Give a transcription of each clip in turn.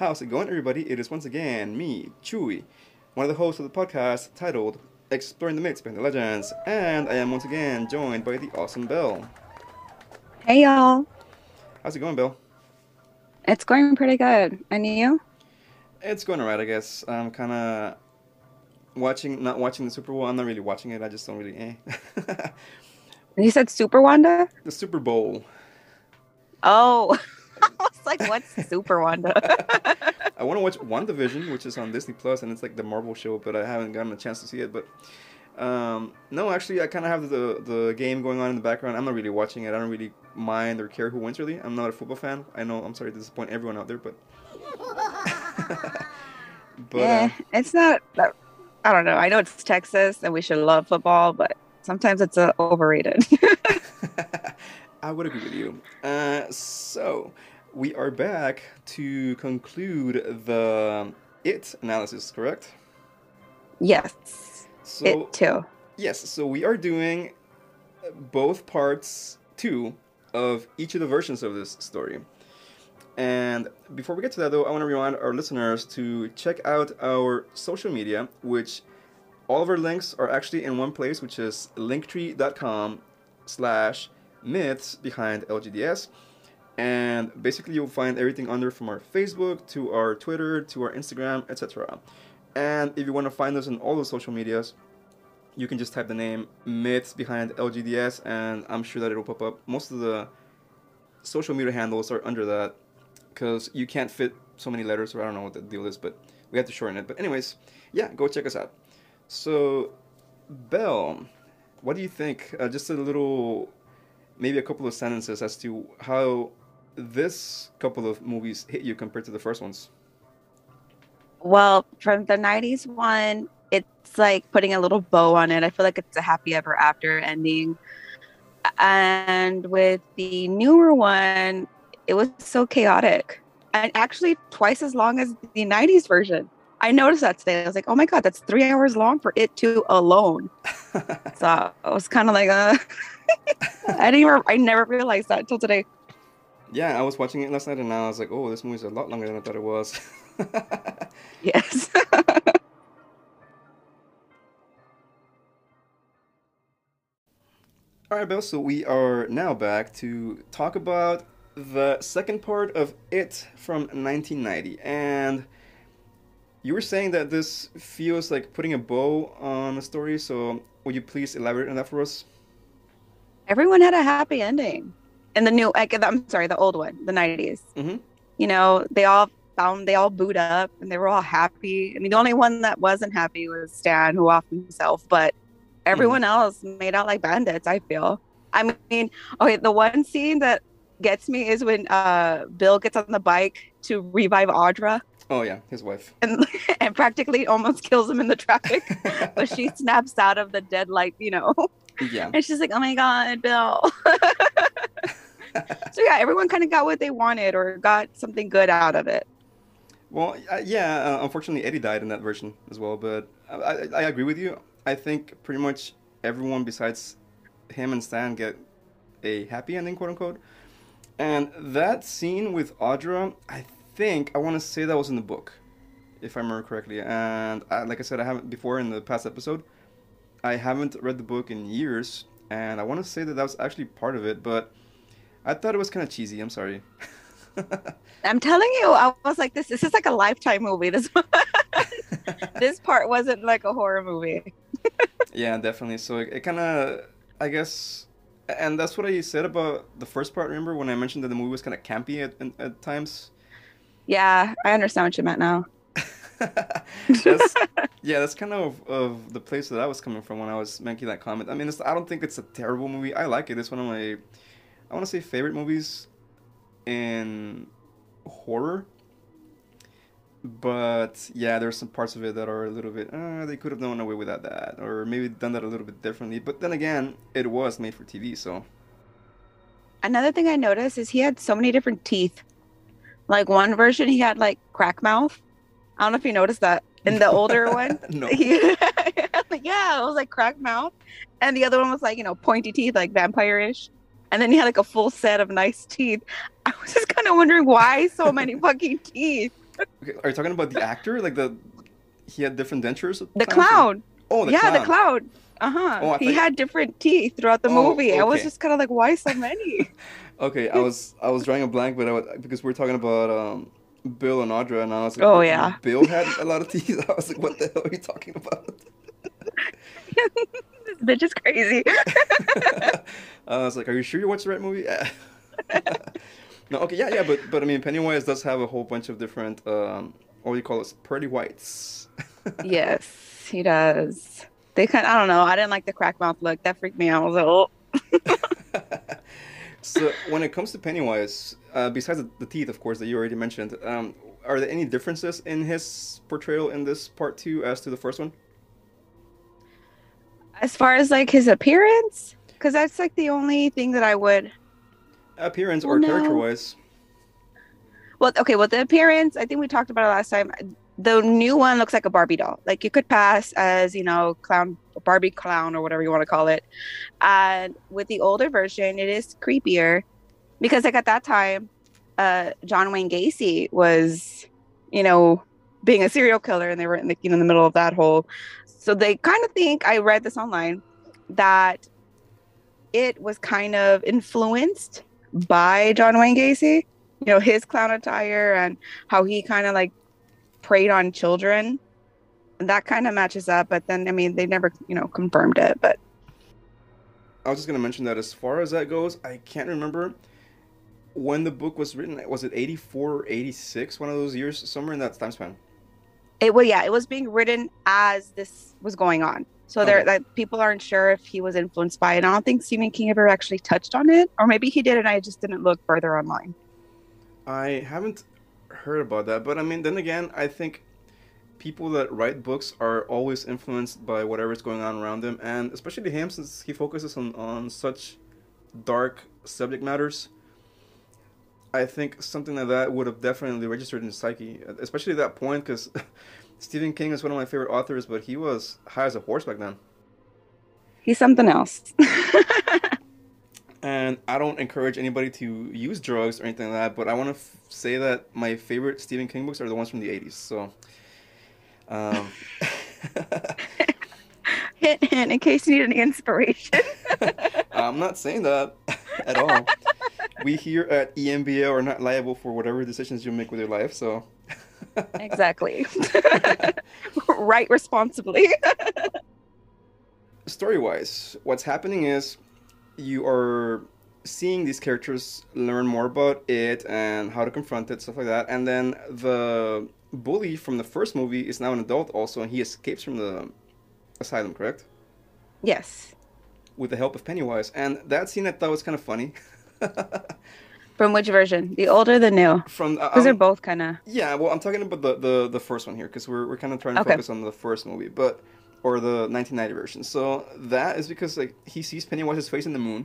How's it going, everybody? It is once again me, Chewy, one of the hosts of the podcast titled Exploring the Myths Behind the Legends, and I am once again joined by the awesome Bill. Hey y'all. How's it going, Bill? It's going pretty good. And you? It's going alright, I guess. I'm kind of not watching the Super Bowl. I'm not really watching it. I just don't really. You said Super Wanda? The Super Bowl. Oh, I was like, what's Super Wanda? I want to watch WandaVision, which is on Disney Plus, and it's like the Marvel show, but I haven't gotten a chance to see it. But no, actually, I kind of have the game going on in the background. I'm not really watching it. I don't really mind or care who wins, really. I'm not a football fan. I know, I'm sorry to disappoint everyone out there, but Yeah, it's not. I don't know. I know it's Texas and we should love football, but sometimes it's overrated. I would agree with you. So we are back to conclude the It analysis, correct? Yes, So it too. yes, so we are doing both parts two of each of the versions of this story. And before we get to that, though, I want to remind our listeners to check out our social media, which all of our links are actually in one place, which is linktree.com/myths behind LGDS. And basically, you'll find everything under from our Facebook to our Twitter to our Instagram, etc. And if you want to find us on all the social medias, you can just type the name Myths Behind LGDS, and I'm sure that it'll pop up. Most of the social media handles are under that because you can't fit so many letters, or I don't know what the deal is, but we have to shorten it. But anyways, yeah, go check us out. So, Belle, what do you think? Just a little, maybe a couple of sentences as to how this couple of movies hit you compared to the first ones. Well, from the 90s one, it's like putting a little bow on it. I feel like it's a happy ever after ending. And with the newer one, it was so chaotic and actually twice as long as the 90s version. I noticed that today. I was like, oh my God, that's 3 hours long for it two alone. So I was kind of like, I never realized that until today. Yeah, I was watching it last night and I was like, oh, this movie's a lot longer than I thought it was. Yes. All right, Bill, so we are now back to talk about the second part of It from 1990. And you were saying that this feels like putting a bow on a story, so would you please elaborate on that for us? Everyone had a happy ending. And the new, I'm sorry, the old one, the 90s. Mm-hmm. You know, they all booed up and they were all happy. I mean, the only one that wasn't happy was Stan, who offed himself, but Mm-hmm. everyone else made out like bandits, I feel. I mean, okay, the one scene that gets me is when Bill gets on the bike to revive Audra Oh, yeah, his wife. and and practically almost kills him in the traffic, but she snaps out of the dead light, Yeah. and she's like, "Oh my God, Bill." So yeah, everyone kind of got what they wanted or got something good out of it. Well, yeah, unfortunately, Eddie died in that version as well, but I agree with you. I think pretty much everyone besides him and Stan get a happy ending, quote unquote. And that scene with Audra, I want to say that was in the book, if I remember correctly. And like I said, I haven't before in the past episode, I haven't read the book in years, and I want to say that that was actually part of it, but I thought it was kind of cheesy. I'm sorry. I'm telling you, I was like, this is like a Lifetime movie. This this part wasn't like a horror movie. Yeah, definitely. So it kind of, I guess, and that's what I said about the first part. Remember when I mentioned that the movie was kind of campy at times? Yeah, I understand what you meant now. that's, yeah, that's kind of the place that I was coming from when I was making that comment. I mean, I don't think it's a terrible movie. I like it. It's one of my, I want to say, favorite movies in horror. But yeah, there's some parts of it that are a little bit, they could have done away without that, or maybe done that a little bit differently. But then again, it was made for TV, so. Another thing I noticed is he had so many different teeth. Like one version, he had like crack mouth. I don't know if you noticed that. In the older one, No. he, yeah, it was like crack mouth, and the other one was like pointy teeth, like vampire-ish. And then he had like a full set of nice teeth. I was just kind of wondering why so many fucking teeth. Okay, are you talking about the actor? Like the he had different dentures at The times, or clown. oh, the Yeah, the clown. clown. Uh-huh. Oh, I He thought. had different teeth throughout the Oh, movie. I was okay, just kind of like, why so many? okay. I was drawing a blank, but because we're talking about Bill and Audra, and I was like, Oh Well, yeah. Bill had a lot of teeth. I was like, what the hell are you talking about? This bitch is crazy. I was like, are you sure you watched the right movie? Yeah. No, okay, yeah, yeah, but I mean, Pennywise does have a whole bunch of different what do you call it? Pearly whites. Yes, he does. They kind I don't know. I didn't like the crack mouth look. That freaked me out. I was like, oh. So when it comes to Pennywise, besides the teeth, of course, that you already mentioned, are there any differences in his portrayal in this part two as to the first one? As far as like his appearance, because that's like the only thing that I would. Appearance Well, or character no. wise? Well, okay. Well, the appearance, I think we talked about it last time. The new one looks like a Barbie doll. Like you could pass as, clown, Barbie clown, or whatever you want to call it. And with the older version, it is creepier because, like, at that time, John Wayne Gacy was, you know, being a serial killer, and they were in the middle of that whole. So they kind of think, I read this online, that it was kind of influenced by John Wayne Gacy. His clown attire and how he kind of like preyed on children. And that kind of matches up. But then, I mean, they never, confirmed it. But I was just gonna mention that as far as that goes, I can't remember when the book was written. Was it 84 or 86? One of those years, somewhere in that time span. yeah, it was being written as this was going on. So Okay. like people aren't sure if he was influenced by it. I don't think Stephen King ever actually touched on it, or maybe he did, and I just didn't look further online. I haven't heard about that, but I mean, then again, I think people that write books are always influenced by whatever's going on around them, and especially him, since he focuses on such dark subject matters. I think something like that would have definitely registered in his psyche, especially at that point, because Stephen King is one of my favorite authors, but he was high as a horse back then. He's something else. And I don't encourage anybody to use drugs or anything like that, but I want to say that my favorite Stephen King books are the ones from the 80s. So, um, Hint, hint, in case you need any inspiration. I'm not saying that at all. We here at EMBA are not liable for whatever decisions you make with your life, so. Exactly. Write responsibly. Story wise, what's happening is you are seeing these characters learn more about it and how to confront it, stuff like that. And then the bully from the first movie is now an adult also, and he escapes from the asylum, correct? Yes. With the help of Pennywise. And that scene I thought was kind of funny. From which version? The old or the new? From Because they're both kind of. yeah, well, I'm talking about the first one here because we're kind of trying to Okay. focus on the first movie, but or the 1990 version. So that is because like he sees Pennywise's face in the moon,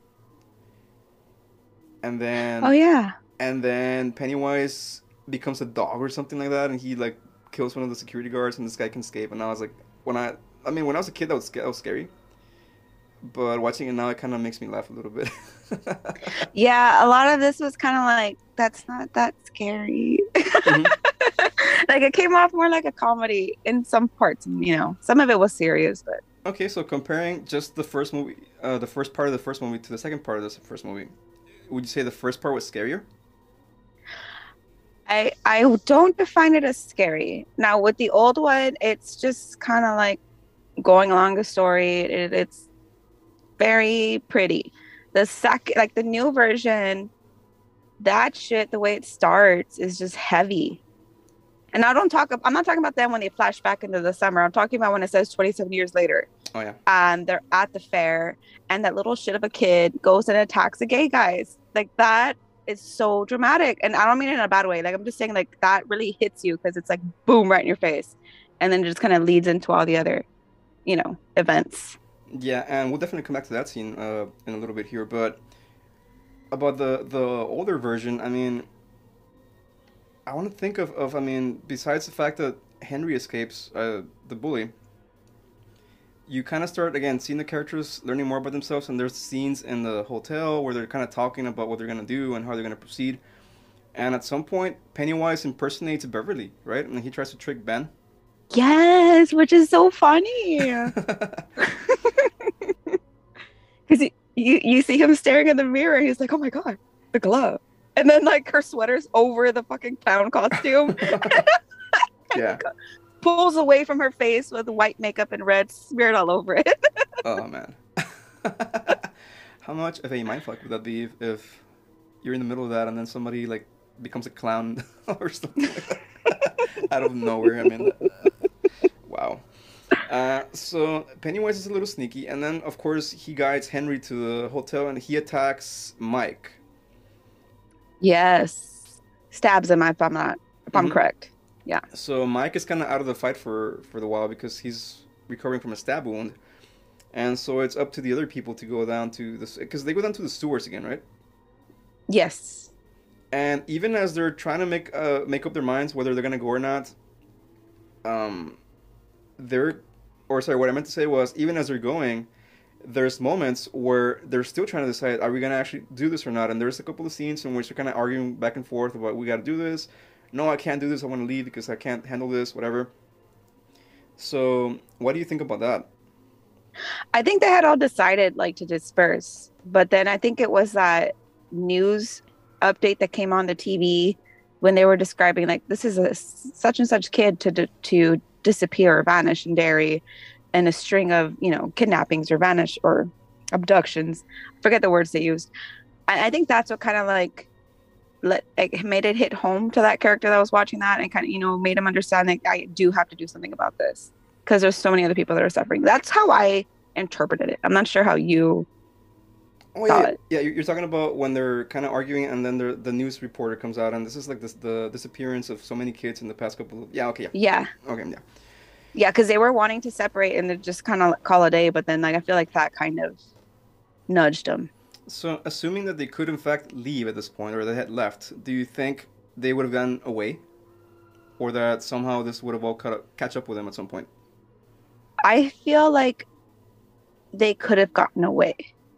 and Oh then yeah. Pennywise becomes a dog or something like that, and he like kills one of the security guards, and this guy can escape. And I was like, I mean, when I was a kid, that was scary. But watching it now, it kind of makes me laugh a little bit. Yeah, a lot of this was kind of like, that's not that scary. Hmm. Like it came off more like a comedy in some parts, some of it was serious, but Okay, so comparing just the first movie, the first part of the first movie to the second part of the first movie, would you say the first part was scarier? I don't define it as scary. Now with the old one, it's just kind of like going along the story. It's very pretty. Like the new version, that shit, the way it starts is just heavy. And I'm not talking about them when they flash back into the summer. I'm talking about when it says 27 years later. Oh yeah. And they're at the fair, and that little shit of a kid goes and attacks the gay guys. Like that is so dramatic. And I don't mean it in a bad way. Like I'm just saying like that really hits you because it's like boom right in your face. And then it just kind of leads into all the other, events. Yeah, and we'll definitely come back to that scene in a little bit here. But about the older version, I mean, I want to think of I mean, besides the fact that Henry escapes the bully, you kind of start again seeing the characters learning more about themselves, and there's scenes in the hotel where they're kind of talking about what they're gonna do and how they're gonna proceed. And at some point, Pennywise impersonates Beverly, right? And he tries to trick Ben. Yes, which is so funny. Because you see him staring in the mirror, and he's like, "Oh my God, the glove!" And then like her sweater's over the fucking clown costume, and Yeah. pulls away from her face with white makeup and red smeared all over it. Oh man. How much of a mindfuck would that be if you're in the middle of that and then somebody like becomes a clown or something like that out of nowhere? I mean, wow. So Pennywise is a little sneaky, and then of course he guides Henry to the hotel and he attacks Mike. Yes, stabs him if I'm Hmm. correct. Yeah. So Mike is kind of out of the fight for the while because he's recovering from a stab wound, and so it's up to the other people to go down to this because they go down to the sewers again, right? Yes. And even as they're trying to make up their minds whether they're gonna go or not, um, they're or sorry, what I meant to say was even as they're going, there's moments where they're still trying to decide are we gonna actually do this or not. And there's a couple of scenes in which they're kind of arguing back and forth about we got to do this. No, I can't do this. I want to leave because I can't handle this. Whatever. So, what do you think about that? I think they had all decided like to disperse, but then I think it was that news update that came on the TV when they were describing like this is a such and such kid to disappear or vanish in Derry, and a string of kidnappings or vanish or abductions. I forget the words they used. I think that's what kind of like made it hit home to that character that was watching that, and kind of made him understand that I do have to do something about this because there's so many other people that are suffering. That's how I interpreted it. I'm not sure how you Oh saw yeah, it. yeah. You're talking about when they're kind of arguing, and then the news reporter comes out, and this is like the disappearance of so many kids in the past couple. Yeah, okay, Yeah, yeah, okay, yeah. yeah, because they were wanting to separate and then just kind of call a day, but then like I feel like that kind of nudged them. So, assuming that they could in fact leave at this point, or they had left, do you think they would have gone away, or that somehow this would have all catch up with them at some point? I feel like they could have gotten away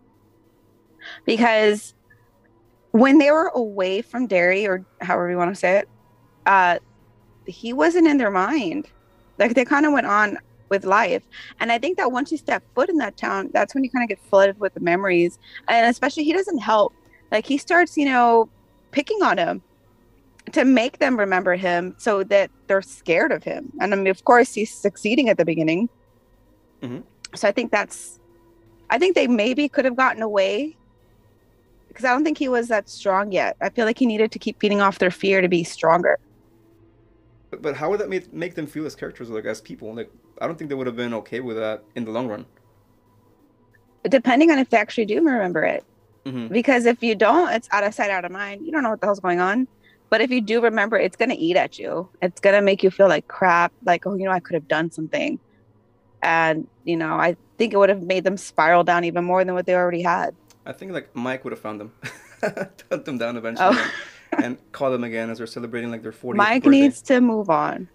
because when they were away from Derry, or however you want to say it, uh, he wasn't in their mind. Like they kind of went on with life. And I think that once you step foot in that town, that's when you kind of get flooded with the memories. And especially he doesn't help. Like he starts, picking on him to make them remember him so that they're scared of him. And I mean, of course, he's succeeding at the beginning. Hmm. So I think they maybe could have gotten away because I don't think he was that strong yet. I feel like he needed to keep feeding off their fear to be stronger. But how would that make them feel as characters, like as people? Like, I don't think they would have been okay with that in the long run. Depending on if they actually do remember it. Hmm. Because if you don't, it's out of sight, out of mind. You don't know what the hell's going on. But if you do remember, it's going to eat at you. It's going to make you feel like crap, like, oh, I could have done something. And, I think it would have made them spiral down even more than what they already had. I think like Mike would have found them, hunt them down eventually, Oh, and call them again as they're celebrating like their 40th Mike birthday. needs to move on.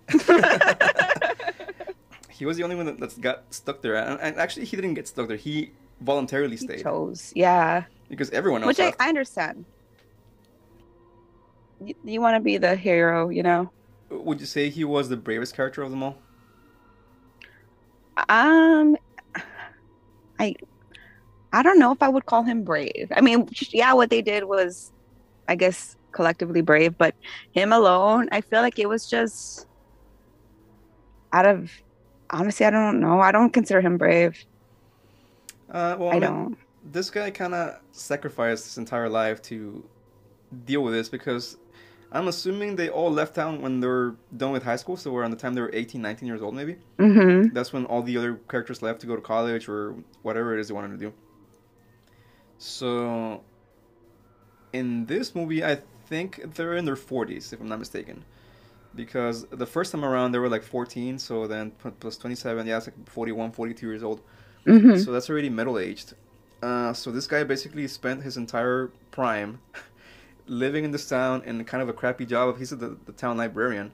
He was the only one that's got stuck there, and actually he didn't get stuck there. He voluntarily He stayed chose. Yeah. because everyone else Which I, left. I understand. You want to be the hero. Would you say he was the bravest character of them all? Um, I I don't know if I would call him brave. I mean, yeah, what they did was, I guess, collectively brave, but him alone, I feel like it was just out of, honestly, I don't know. I don't consider him brave. Well, I I mean, don't. this guy kind of sacrificed his entire life to deal with this because I'm assuming they all left town when they were done with high school, so around the time they were 18, 19 years old, maybe. Mm-hmm. That's when all the other characters left to go to college or whatever it is they wanted to do. So, in this movie, I think they're in their 40s, if I'm not mistaken. Because the first time around, they were like 14, so then plus 27, yeah, it's like 41, 42 years old. Mm-hmm. So that's already middle aged. So this guy basically spent his entire prime living in this town in kind of a crappy job. He's the town librarian.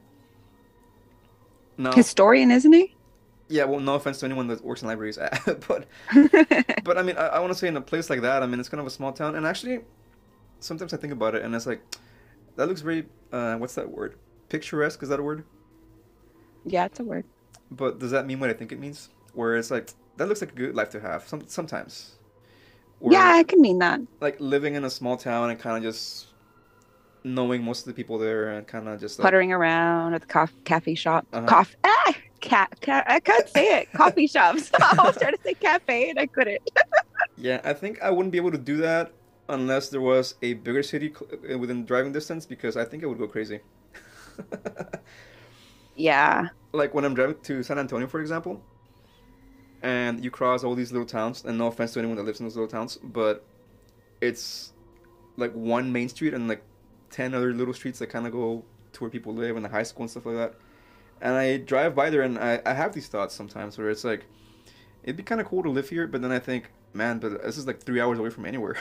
Now, Historian, isn't he? yeah, well, no offense to anyone that works in libraries, but I mean, I want to say in a place like that, I mean, it's kind of a small town, and actually, sometimes I think about it, and it's like, That looks very what's that word? Picturesque, is that a word? Yeah, it's a word. But does that mean what I think it means? Where it's like that looks like a good life to have. Sometimes. Yeah, Where I can mean that. like living in a small town and kind of just knowing most of the people there and kind of just like Puttering around at the cafe shop. uh I can't say it. Coffee shops. I was trying to say cafe and I couldn't. yeah, I think I wouldn't be able to do that unless there was a bigger city within driving distance because I think I would go crazy. Yeah. Like when I'm driving to San Antonio, for example, and you cross all these little towns, and no offense to anyone that lives in those little towns, but it's like one main street and like 10 other little streets that kind of go to where people live and the high school and stuff like that. And I drive by there and I have these thoughts sometimes where it's like, it'd be kind of cool to live here, but then I think, man, but this is like 3 hours away from anywhere.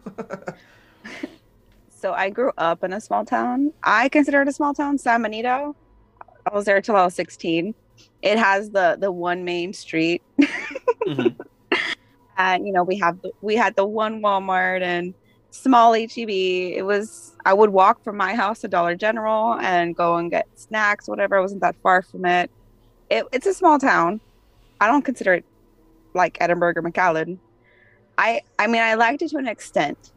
So I grew up in a small town. I consider it a small town, San Benito. I was there till I was 16. It has the one main street. hmm And we had the one Walmart and small HEB. I would walk from my house to Dollar General and go and get snacks, whatever. I wasn't that far from it. It's a small town. I don't consider it like Edinburgh or McAllen. I mean I liked it to an extent.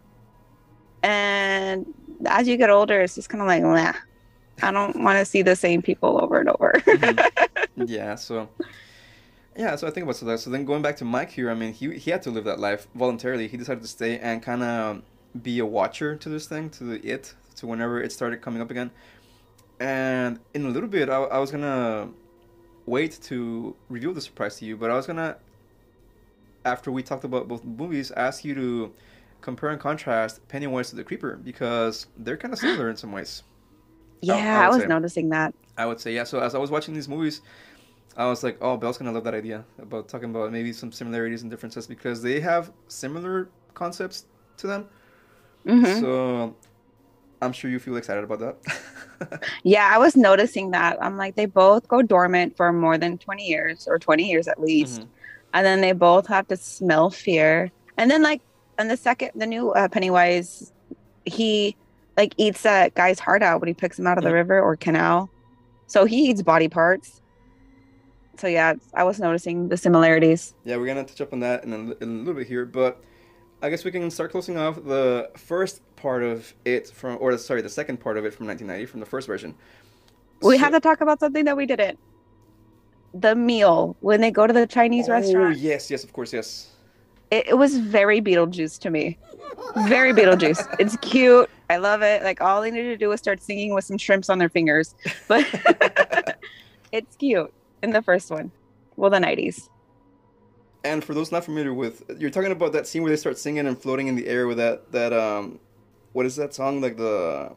And as you get older, it's just kind of like, nah, I don't want to see the same people over and over. hmm Yeah, so yeah, so I think about so that. So then going back to Mike here, I mean, he had to live that life voluntarily. He decided to stay and kind of be a watcher to this thing, to whenever it started coming up again. And in a little bit, I was gonna wait to reveal the surprise to you, but I was gonna, after we talked about both movies, ask you to compare and contrast Pennywise to the Creeper because they're kind of similar in some ways. I Yeah, I would was say. noticing that. I would say, yeah. So as I was watching these movies, I was like, oh, Belle's gonna love that idea about talking about maybe some similarities and differences because they have similar concepts to them. Hmm. So I'm sure you feel excited about that. Yeah, I was noticing that. I'm like, they both go dormant for more than 20 years or 20 years at least. hmm And then they both have to smell fear. And then, like, and the new Pennywise, he like eats that guy's heart out when he picks him out of the river or canal. So he eats body parts. So yeah, I was noticing the similarities. Yeah, we're gonna touch up on that in a little bit here, but I guess we can start closing off the first part of it from, or sorry, the second part of it from 1990 from the first version. We have So, to talk about something that we didn't. The meal when they go to the Chinese oh restaurant. yes, yes, of course, yes. It was very Beetlejuice to me. Very Beetlejuice. It's cute. I love it. Like all they need to do is start singing with some shrimps on their fingers. But it's cute in the first one. Well, the 90s. And for those not familiar with, you're talking about that scene where they start singing and floating in the air with that what is that song like the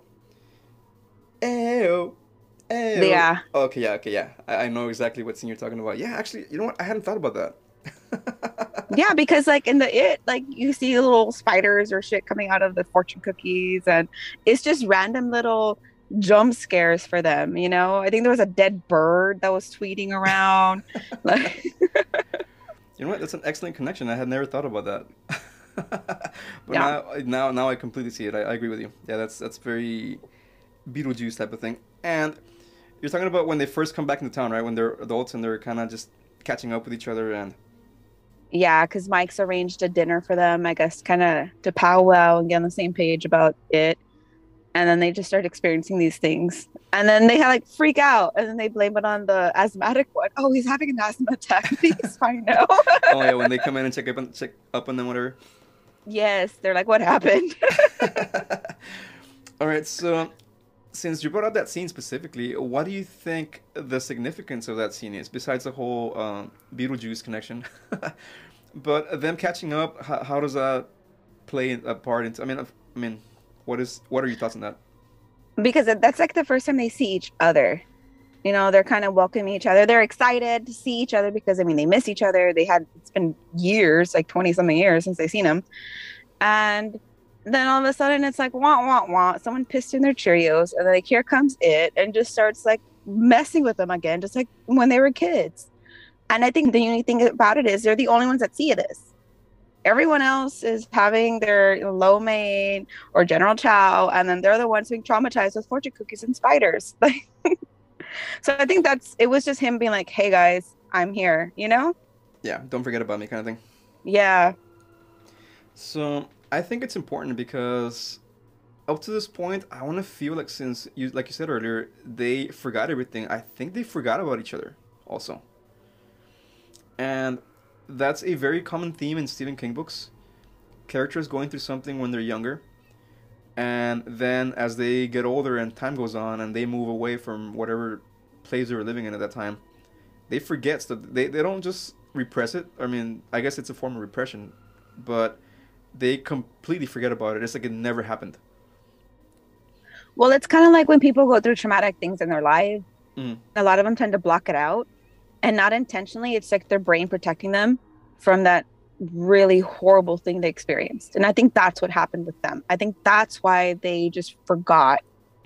Ayo Ayo. Yeah. Okay, yeah, okay, yeah. I know exactly what scene you're talking about. Yeah, actually, you know what? I hadn't thought about that. Yeah, because like in like you see little spiders or shit coming out of the fortune cookies and it's just random little jump scares for them, you know? I think there was a dead bird that was tweeting around. Like You know what? That's an excellent connection. I had never thought about that. But yeah. now I completely see it. I agree with you. Yeah, that's very Beetlejuice type of thing. And you're talking about when they first come back into town, right? When they're adults and they're kind of just catching up with each other and Yeah, because Mike's arranged a dinner for them, I guess, kind of to powwow and get on the same page about it. And then they just start experiencing these things. And then they like freak out and then they blame it on the asthmatic one. Oh, he's having an asthma attack. He's fine now. oh yeah, when they come in and check up on them, whatever. Yes, they're like, what happened? All right, so since you brought up that scene specifically, what do you think the significance of that scene is, besides the whole Beetlejuice connection? But them catching up, how does that play a part into? I mean, what are your thoughts on that? Because that's like the first time they see each other. You know, they're kind of welcoming each other. They're excited to see each other because, I mean, they miss each other. It's been years, like 20 something years since they've seen them. And then all of a sudden it's like, wah, wah, wah. Someone pissed in their Cheerios. And then like, here comes it and just starts like messing with them again, just like when they were kids. And I think the unique thing about it is they're the only ones that see this. Everyone else is having their lo mein or General Chow, and then they're the ones being traumatized with fortune cookies and spiders. Like, so I think it was just him being like, "Hey guys, I'm here," you know? Yeah, don't forget about me, kind of thing. Yeah. So I think it's important because up to this point, I want to feel like since you, like you said earlier, they forgot everything. I think they forgot about each other also, and that's a very common theme in Stephen King books. Characters going through something when they're younger, and then as they get older and time goes on and they move away from whatever place they were living in at that time, they forget stuff. They don't just repress it. I mean, I guess it's a form of repression, but they completely forget about it. It's like it never happened. Well, it's kind of like when people go through traumatic things in their life. Mm. A lot of them tend to block it out, and not intentionally. It's like their brain protecting them from that really horrible thing they experienced. And I think that's what happened with them. I think that's why they just forgot.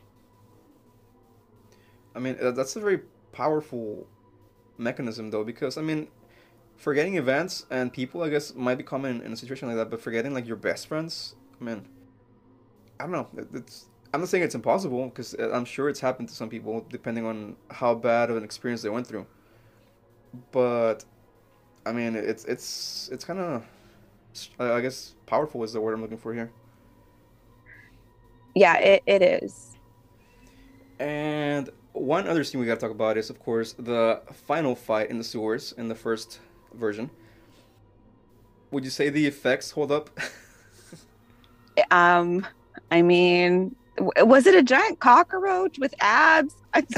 I mean, that's a very powerful mechanism, though, because I mean, forgetting events and people, I guess, might be common in a situation like that. But forgetting like your best friends, I mean, I don't know. It's I'm not saying it's impossible because I'm sure it's happened to some people, depending on how bad of an experience they went through. But I mean, it's kind of, I guess, powerful is the word I'm looking for here. Yeah, it is. And one other scene we gotta talk about is, of course, the final fight in the sewers in the first version. Would you say the effects hold up? Um, I mean, was it a giant cockroach with abs?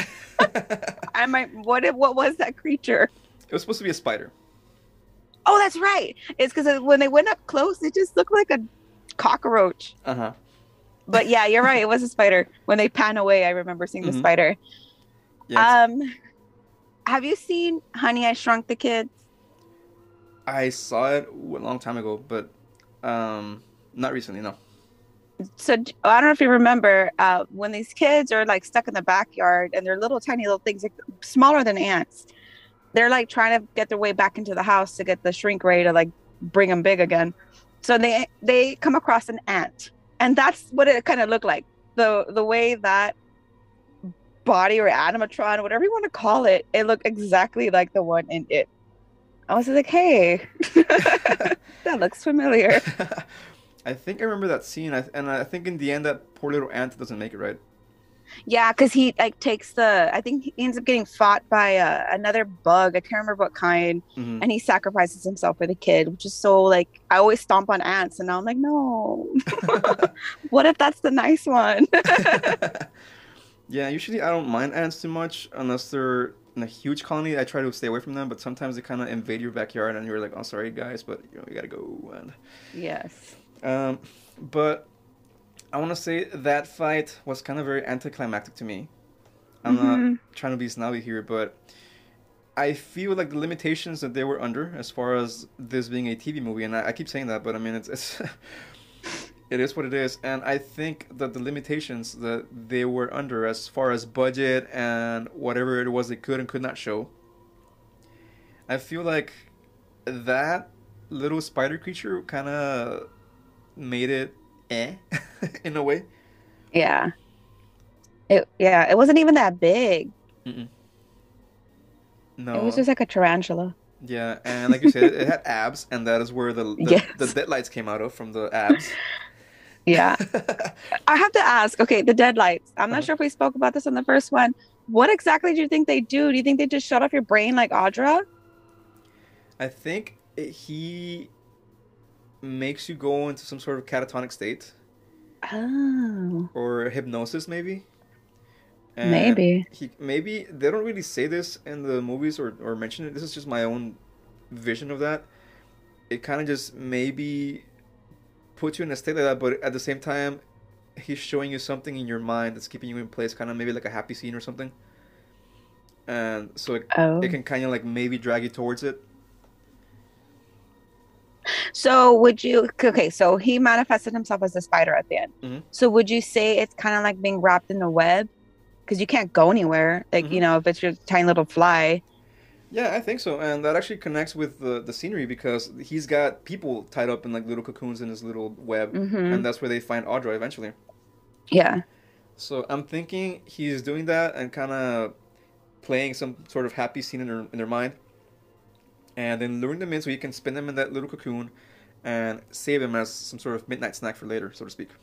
It I might. What was that creature? was supposed to be a spider. Oh, that's right. It's because when they went up close, it just looked like a cockroach. Uh huh. But yeah, you're right. It was a spider. When they pan away, I remember seeing the Hmm. spider. Yes. Um, have you seen Honey, I Shrunk the Kids? I saw it a long time ago, but not recently. No. So I don't know if you remember when these kids are like stuck in the backyard and they're little tiny little things like smaller than ants. They're like trying to get their way back into the house to get the shrink ray to like bring them big again. So they come across an ant, and that's what it kind of looked like. The way that body or animatron, whatever you want to call it, it looked exactly like the one in it. I was like, hey, that looks familiar. I think I remember that scene, and I think in the end that poor little ant doesn't make it, right? Yeah, because he like takes I think he ends up getting fought by another bug. I can't remember what kind, Hmm. and he sacrifices himself for the kid, which is so like I always stomp on ants, and now I'm like, no, what if that's the nice one? Yeah, usually I don't mind ants too much unless they're in a huge colony. I try to stay away from them, but sometimes they kind of invade your backyard, and you're like, "Oh, sorry, guys, but we gotta go." And Yes. but I want to say that fight was kind of very anticlimactic to me. I'm not Hmm. trying to be snobby here, but I feel like the limitations that they were under, as far as this being a TV movie, and I keep saying that, but I mean it's it is what it is, and I think that the limitations that they were under, as far as budget and whatever it was they could and could not show, I feel like that little spider creature kind of made it eh in a way. Yeah. It wasn't even that big. Mm-mm. It was No. just like a tarantula. Yeah, and like you said, it had abs, and that is where the Yes. deadlights came out of, from the abs. Yeah. I have to ask, okay, the deadlights. I'm not Uh-huh. sure if we spoke about this in the first one. What exactly do you think they do? Do you think they just shut off your brain like Audra? I think he makes you go into some sort of catatonic state Oh, or hypnosis, maybe. And maybe. he maybe they don't really say this in the movies or mention it. This is just my own vision of that. It kind of just maybe puts you in a state like that, but at the same time, he's showing you something in your mind that's keeping you in place, kind of maybe like a happy scene or something. And so it Oh. can kind of like maybe drag you towards it. So would you, okay, so he manifested himself as a spider at the end. Hmm. So would you say it's kind of like being wrapped in a web? Because you can't go anywhere. Like, Hmm. if it's your tiny little fly. Yeah, I think so, and that actually connects with the scenery because he's got people tied up in like little cocoons in his little web, and Mm-hmm. that's where they find Audra eventually. Yeah. So I'm thinking he's doing that and kind of playing some sort of happy scene in their mind, and then luring them in so he can spin them in that little cocoon and save them as some sort of midnight snack for later, so to speak.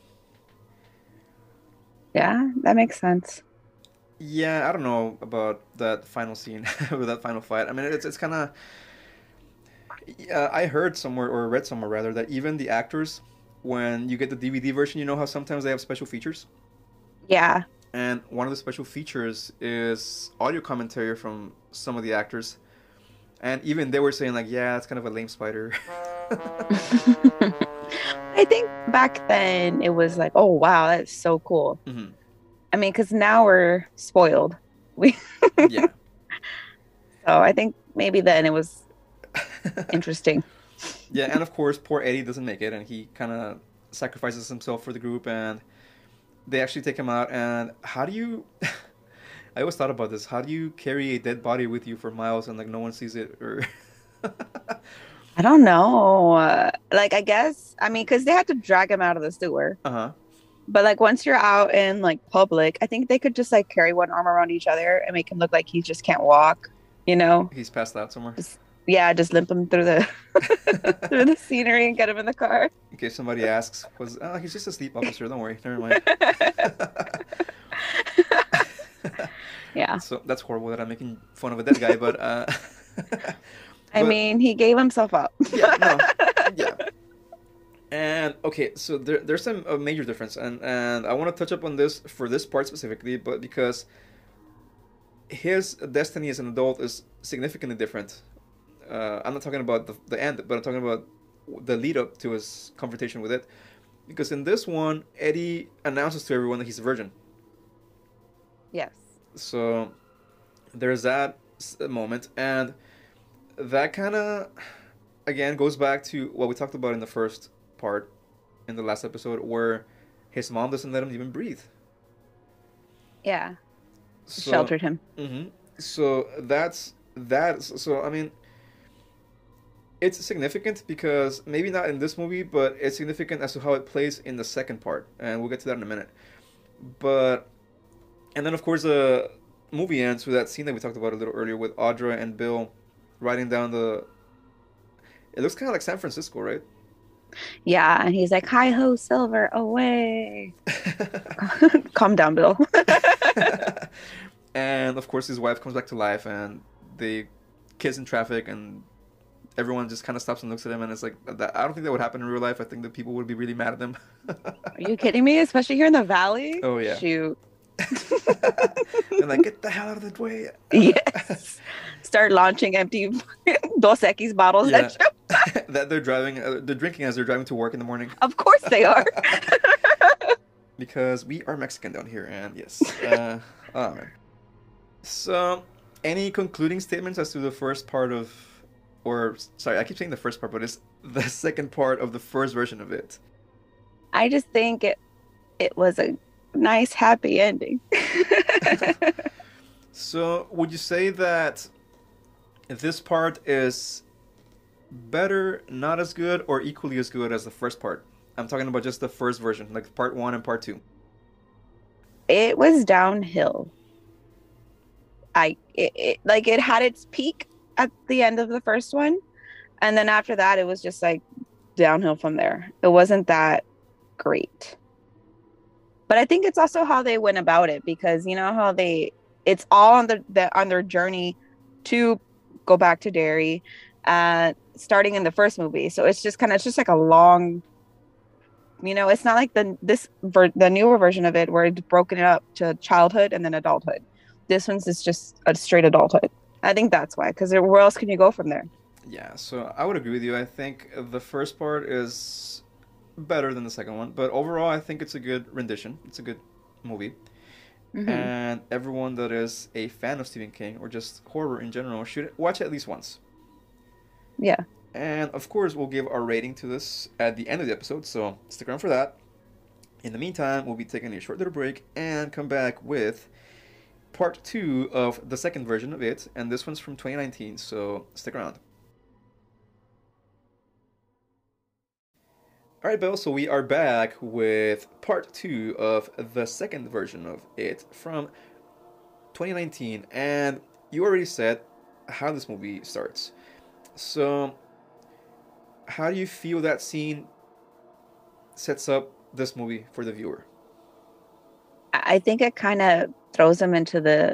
Yeah, that makes sense. Yeah, I don't know about that final scene with that final fight. I mean, it's kind of. I heard somewhere or read somewhere rather that even the actors, when you get the DVD version, you know how sometimes they have special features, Yeah. and one of the special features is audio commentary from some of the actors, and even they were saying like, yeah, it's kind of a lame spider. I think back then it was like, oh wow, that's so cool. Hmm. I mean, because now we're spoiled. We Yeah. so I think maybe then it was interesting. Yeah, and of course, poor Eddie doesn't make it, and he kind of sacrifices himself for the group, and they actually take him out. And how do you? I always thought about this. How do you carry a dead body with you for miles and like no one sees it? Or I don't know. Like I guess I mean, because they had to drag him out of the sewer. uh huh. But like once you're out in like public, I think they could just like carry one arm around each other and make him look like he just can't walk, you know? He's passed out somewhere. Just yeah, just limp him through the through the scenery and get him in the car. In case somebody asks, was he's just asleep, officer? Don't worry, never mind. Yeah. So that's horrible that I'm making fun of a dead guy, but I but mean, he gave himself up. yeah, no, yeah. And okay, so there's some a major difference, and I want to touch up on this for this part specifically, but because his destiny as an adult is significantly different. I'm not talking about the end, but I'm talking about the lead up to his confrontation with it. Because in this one, Eddie announces to everyone that he's a virgin. Yes. So there's that moment, and that kind of again goes back to what we talked about in the first part in the last episode, where his mom doesn't let him even breathe. Yeah. So, Sheltered him. so that's that. So I mean, it's significant because maybe not in this movie, but it's significant as to how it plays in the second part, and we'll get to that in a minute. But and then of course the movie ends with that scene that we talked about a little earlier with Audra and Bill riding down the. It looks kind of like San Francisco, right? Yeah. And he's like, hi ho, Silver, away. Calm down, Bill. And of course his wife comes back to life, and they kiss in traffic, and everyone just kind of stops and looks at him, and it's like that, I don't think that would happen in real life. I think that people would be really mad at them. Are you kidding me? Especially here in the valley? Oh yeah. Shoot. They're like, get the hell out of the way. Yes. Start launching empty Dos Equis bottles Yeah. at you. That they're driving, they're drinking as they're driving to work in the morning. Of course they are. Because we are Mexican down here, and yes. Oh man. So, any concluding statements as to the first part of, or sorry, I keep saying the first part, but it's the second part of the first version of it. I just think it was a nice happy ending. So, would you say that this part is better, not as good, or equally as good as the first part? I'm talking about just the first version, like part one and part two. It was downhill. Like it had its peak at the end of the first one, and then after that it was just like downhill from there. It wasn't that great. But I think it's also how they went about it, because you know how it's all on on their journey to go back to Derry, starting in the first movie. So it's just like a long, it's not like the newer version of it where it's broken it up to childhood and then adulthood. This one's is just a straight adulthood. I think that's why, because where else can you go from there? Yeah, so I would agree with you. I think the first part is better than the second one, but overall, I think it's a good rendition. It's a good movie. Hmm. And everyone that is a fan of Stephen King or just horror in general should watch it at least once. Yeah. And of course, we'll give our rating to this at the end of the episode, so stick around for that. In the meantime, we'll be taking a short little break and come back with part two of the second version of it, and this one's from 2019, so stick around. Alright, Bill, so we are back with part two of the second version of it from 2019, and you already said how this movie starts. So, how do you feel that scene sets up this movie for the viewer? I think it kind of throws them into the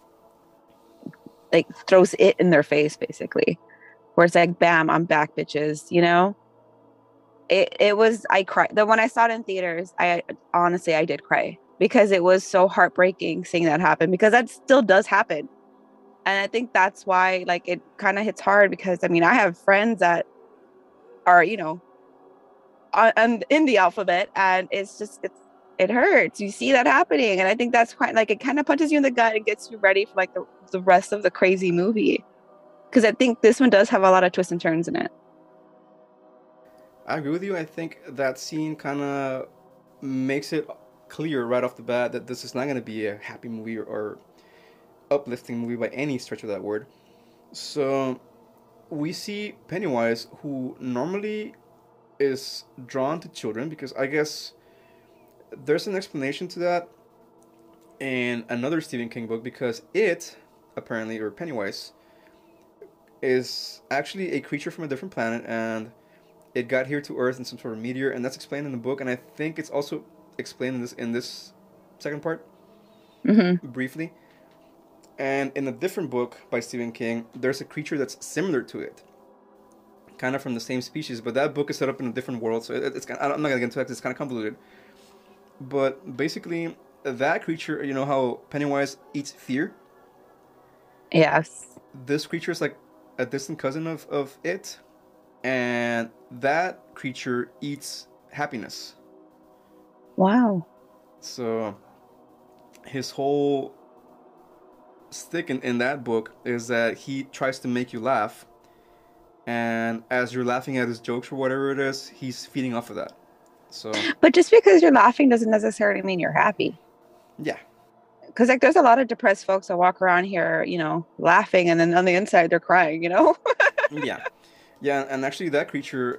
like throws it in their face basically, where it's like, bam, I'm back, bitches. You know, it was I cried. The when I saw it in theaters, I honestly I did cry because it was so heartbreaking seeing that happen because that still does happen. And I think that's why like it kind of hits hard because I mean I have friends that are in the alphabet and it hurts. You see that happening, and I think that's quite like it kind of punches you in the gut and gets you ready for like the rest of the crazy movie because I think this one does have a lot of twists and turns in it. I agree with you. I think that scene kind of makes it clear right off the bat that this is not going to be a happy movie or uplifting movie by any stretch of that word. So we see Pennywise, who normally is drawn to children, because I guess there's an explanation to that in another Stephen King book, because it, apparently, or Pennywise, is actually a creature from a different planet, and it got here to Earth in some sort of meteor, and that's explained in the book, and I think it's also explained in this second part, briefly. And in a different book by Stephen King, there's a creature that's similar to it, kind of from the same species, but that book is set up in a different world, so it's kind of, I'm not gonna get into it because it's kind of convoluted. But basically, that creature, you know how Pennywise eats fear? Yes. This creature is like a distant cousin of it, and that creature eats happiness. Wow. So his whole stick in that book is that he tries to make you laugh, and as you're laughing at his jokes or whatever it is, he's feeding off of that. So But just because you're laughing doesn't necessarily mean you're happy. yeah, Because like there's a lot of depressed folks that walk around here, laughing, and then on the inside they're crying. yeah, yeah, and actually that creature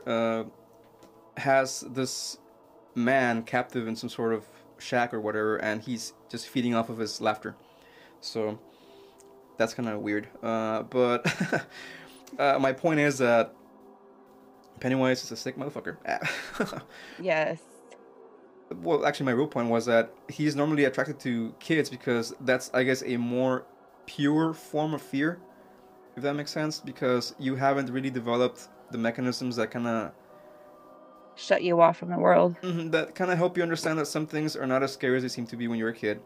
has this man captive in some sort of shack or whatever, and he's just feeding off of his laughter. So that's kind of weird. But my point is that Pennywise is a sick motherfucker. Yes. Well, actually, my real point was that he's normally attracted to kids because that's, I guess, a more pure form of fear, if that makes sense, because you haven't really developed the mechanisms that kind of Shut you off from the world. that kind of help you understand that some things are not as scary as they seem to be when you're a kid.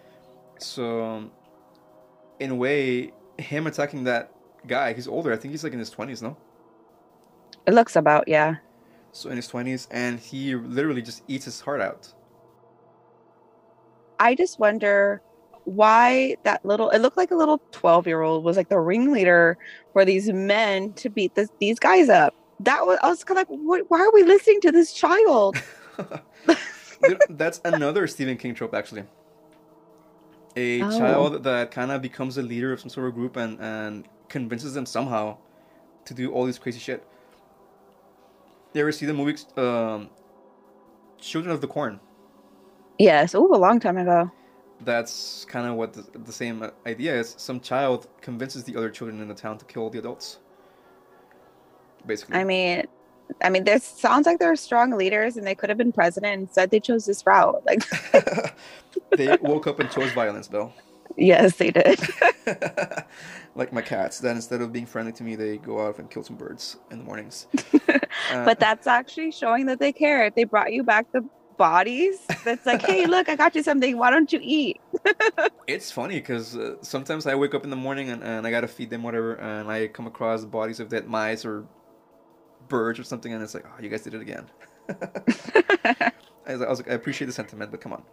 So, in a way, him attacking that guy, he's older. I think he's like in his 20s, no? It looks about, yeah. So in his 20s, and he literally just eats his heart out. I just wonder why it looked like a little 12-year-old was like the ringleader for these men to beat these guys up. I was kind of like, why are we listening to this child? That's another Stephen King trope, actually. A Oh. child that kind of becomes a leader of some sort of group and convinces them somehow to do all this crazy shit. You ever see the movie Children of the Corn? Yes. Oh, a long time ago. That's kind of what the same idea is. Some child convinces the other children in the town to kill the adults. Basically. I mean, there sounds like they're strong leaders and they could have been president. Instead, they chose this route. Like, they woke up and chose violence, Bill. yes, they did. Like my cats, that instead of being friendly to me, they go out and kill some birds in the mornings. But that's actually showing that they care. If they brought you back the bodies, that's like, hey, look, I got you something. Why don't you eat? It's funny because sometimes I wake up in the morning and I gotta feed them whatever, and I come across the bodies of dead mice or birds or something, and it's like, oh, you guys did it again. I was like, I appreciate the sentiment, but come on.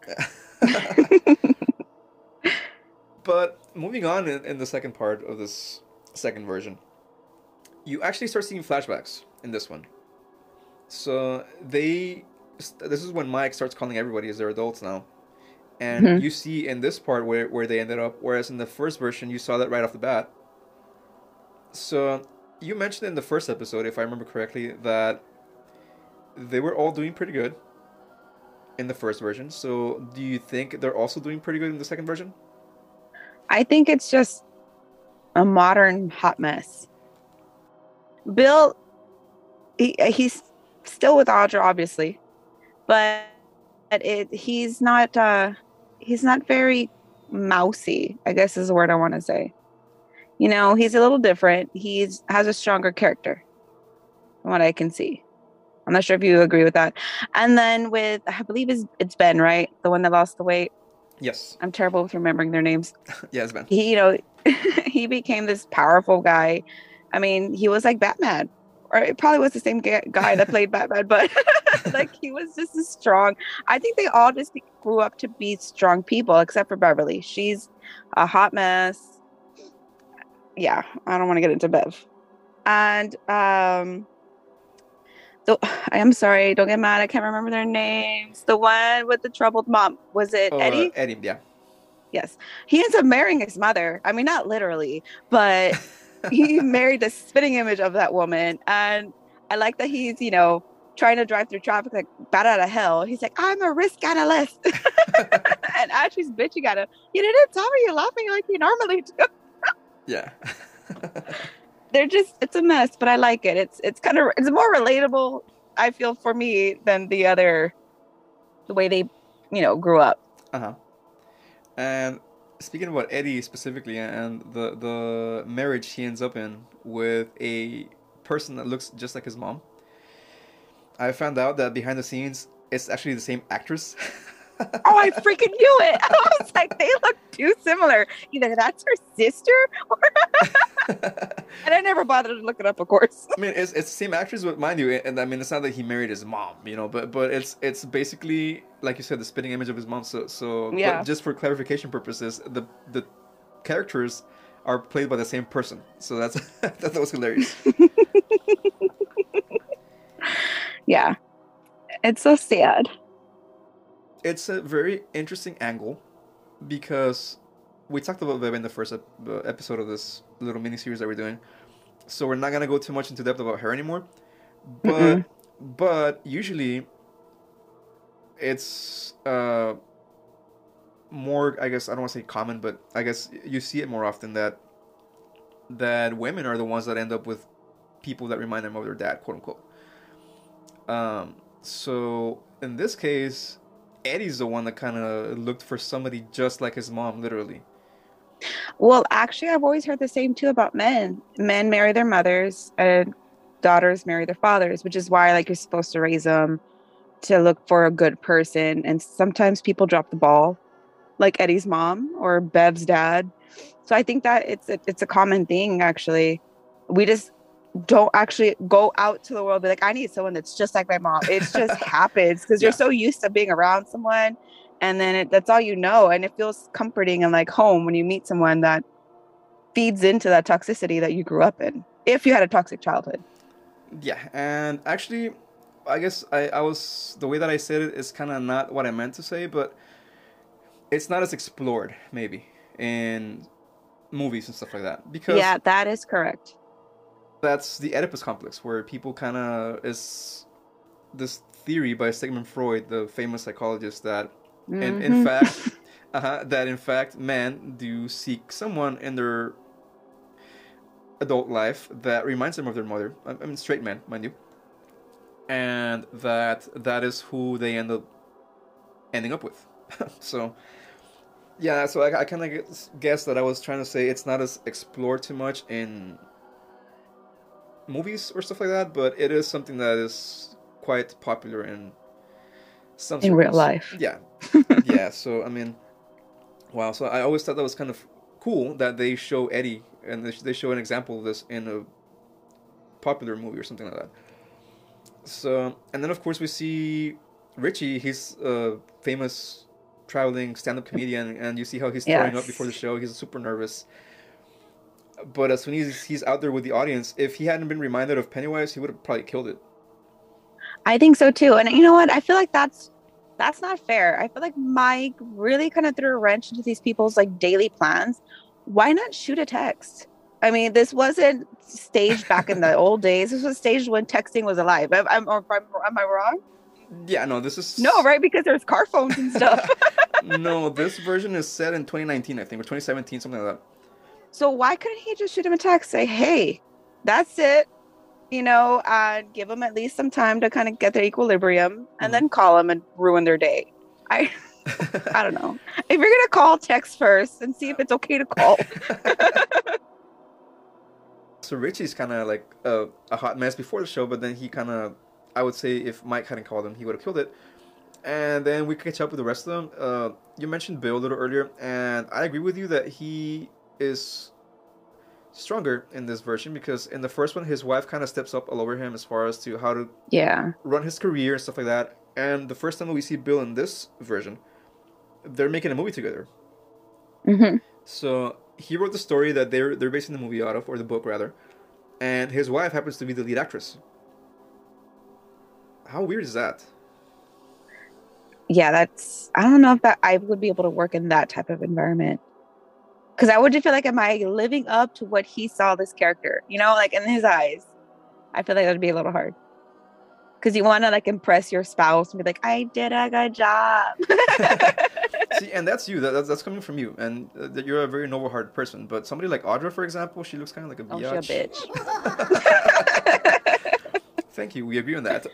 But moving on in the second part of this second version, you actually start seeing flashbacks in this one. So this is when Mike starts calling everybody as they're adults now, And Mhm. you see in this part where they ended up, whereas in the first version you saw that right off the bat. So you mentioned in the first episode, if I remember correctly, that they were all doing pretty good in the first version. So do you think they're also doing pretty good in the second version? I think it's just a modern hot mess. Bill, he's still with Audra, obviously, but he's not very mousy, I guess is the word I want to say. You know, he's a little different. He's has a stronger character from what I can see. I'm not sure if you agree with that. And then with I believe it's Ben, right? The one that lost the weight. Yes. I'm terrible with remembering their names. Yeah, it's Ben. He, you know, he became this powerful guy. I mean, he was like Batman, or it probably was the same guy that played Batman, but like he was just as strong. I think they all just grew up to be strong people, except for Beverly. She's a hot mess. Yeah, I don't want to get into Bev. And the I am sorry, don't get mad. I can't remember their names. The one with the troubled mom, was it Oh, Eddie? Eddie, yeah. Yes. He ends up marrying his mother. I mean, not literally, but he married the spitting image of that woman. And I like that he's, you know, trying to drive through traffic like bat out of hell. He's like, I'm a risk analyst. And Ashley's bitching at him. You didn't tell me you're laughing like you normally do. Yeah. They're just, it's a mess, but I like it. It's kind of, it's more relatable, I feel, for me than the way they, you know, grew up. Uh-huh. And speaking about Eddie specifically and the marriage he ends up in with a person that looks just like his mom, I found out that behind the scenes it's actually the same actress. Oh, I freaking knew it. I was like, they look too similar. Either that's her sister or and I never bothered to look it up, of course. I mean, it's the same actress, but mind you, and I mean, it's not that he married his mom, you know, but it's basically like you said, the spitting image of his mom. But Yeah. just for clarification purposes, the characters are played by the same person, so that's that was hilarious. Yeah. It's so sad. It's a very interesting angle because we talked about Bebe in the first episode of this little mini series that we're doing, so we're not gonna go too much into depth about her anymore. Mm-mm. But usually it's more, I guess I don't want to say common, but I guess you see it more often that women are the ones that end up with people that remind them of their dad, quote unquote. So in this case, Eddie's the one that kind of looked for somebody just like his mom, literally. Well, actually, I've always heard the same too about men. Men marry their mothers and daughters marry their fathers, which is why like you're supposed to raise them to look for a good person. And sometimes people drop the ball, like Eddie's mom or Bev's dad. So I think that it's a common thing actually. We just don't actually go out to the world and be like, I need someone that's just like my mom. It just happens because you're Yeah, so used to being around someone and then that's all you know. And it feels comforting and like home when you meet someone that feeds into that toxicity that you grew up in. If you had a toxic childhood. yeah, and actually, I guess I was the way that I said it is kind of not what I meant to say, but it's not as explored maybe in movies and stuff like that because Yeah, that is correct. that's the Oedipus complex, where people kind of is this theory by Sigmund Freud, the famous psychologist, that in Hmm. fact, that in fact men do seek someone in their adult life that reminds them of their mother. I mean, straight men, mind you, and that is who they end up ending up with. So yeah, so I kind of guess that I was trying to say it's not as explored too much in movies or stuff like that, but it is something that is quite popular in some In real circles. life. Yeah, yeah. So I mean, wow. So I always thought that was kind of cool that they show Eddie and they show an example of this in a popular movie or something like that. So and then of course we see Richie. He's a famous traveling stand-up comedian, and you see how he's throwing up before the Yes. show. He's super nervous. But as soon as he's out there with the audience, if he hadn't been reminded of Pennywise, he would have probably killed it. I think so too. And you know what? I feel like that's That's not fair. I feel like Mike really kind of threw a wrench into these people's like daily plans. Why not shoot a text? I mean, this wasn't staged back in the old days. This was staged when texting was alive. Am I wrong? Yeah, no, this No, is right? Because there's car phones and stuff. no, this version is set in 2019, I think, or 2017, something like that. So why couldn't he just shoot him a text? Say, hey, that's it. And give them at least some time to kind of get their equilibrium and Mhm. then call them and ruin their day. I I don't know. If you're gonna call, text first and see if it's okay to call. So Richie's kind of like a hot mess before the show, but then he kind of, I would say, if Mike hadn't called him, he would have killed it. And then we catch up with the rest of them. You mentioned Bill a little earlier, and I agree with you that he is stronger in this version because in the first one, his wife kind of steps up all over him as far as to how to Yeah. run his career and stuff like that. And the first time that we see Bill in this version, they're making a movie together. Hmm. So he wrote the story that they're basing the movie out of, or the book rather, and his wife happens to be the lead actress. How weird is that? Yeah, I don't know if that I would be able to work in that type of environment. Because I would just feel like, am I living up to what he saw this character? Like in his eyes. I feel like that would be a little hard. Because you want to like impress your spouse and be like, I did a good job. See, and that's you. That's coming from you, and that you're a very noble-hearted person. But somebody like Audra, for example, she looks kind of like a Oh, she a biatch. bitch. Thank you. We agree on that.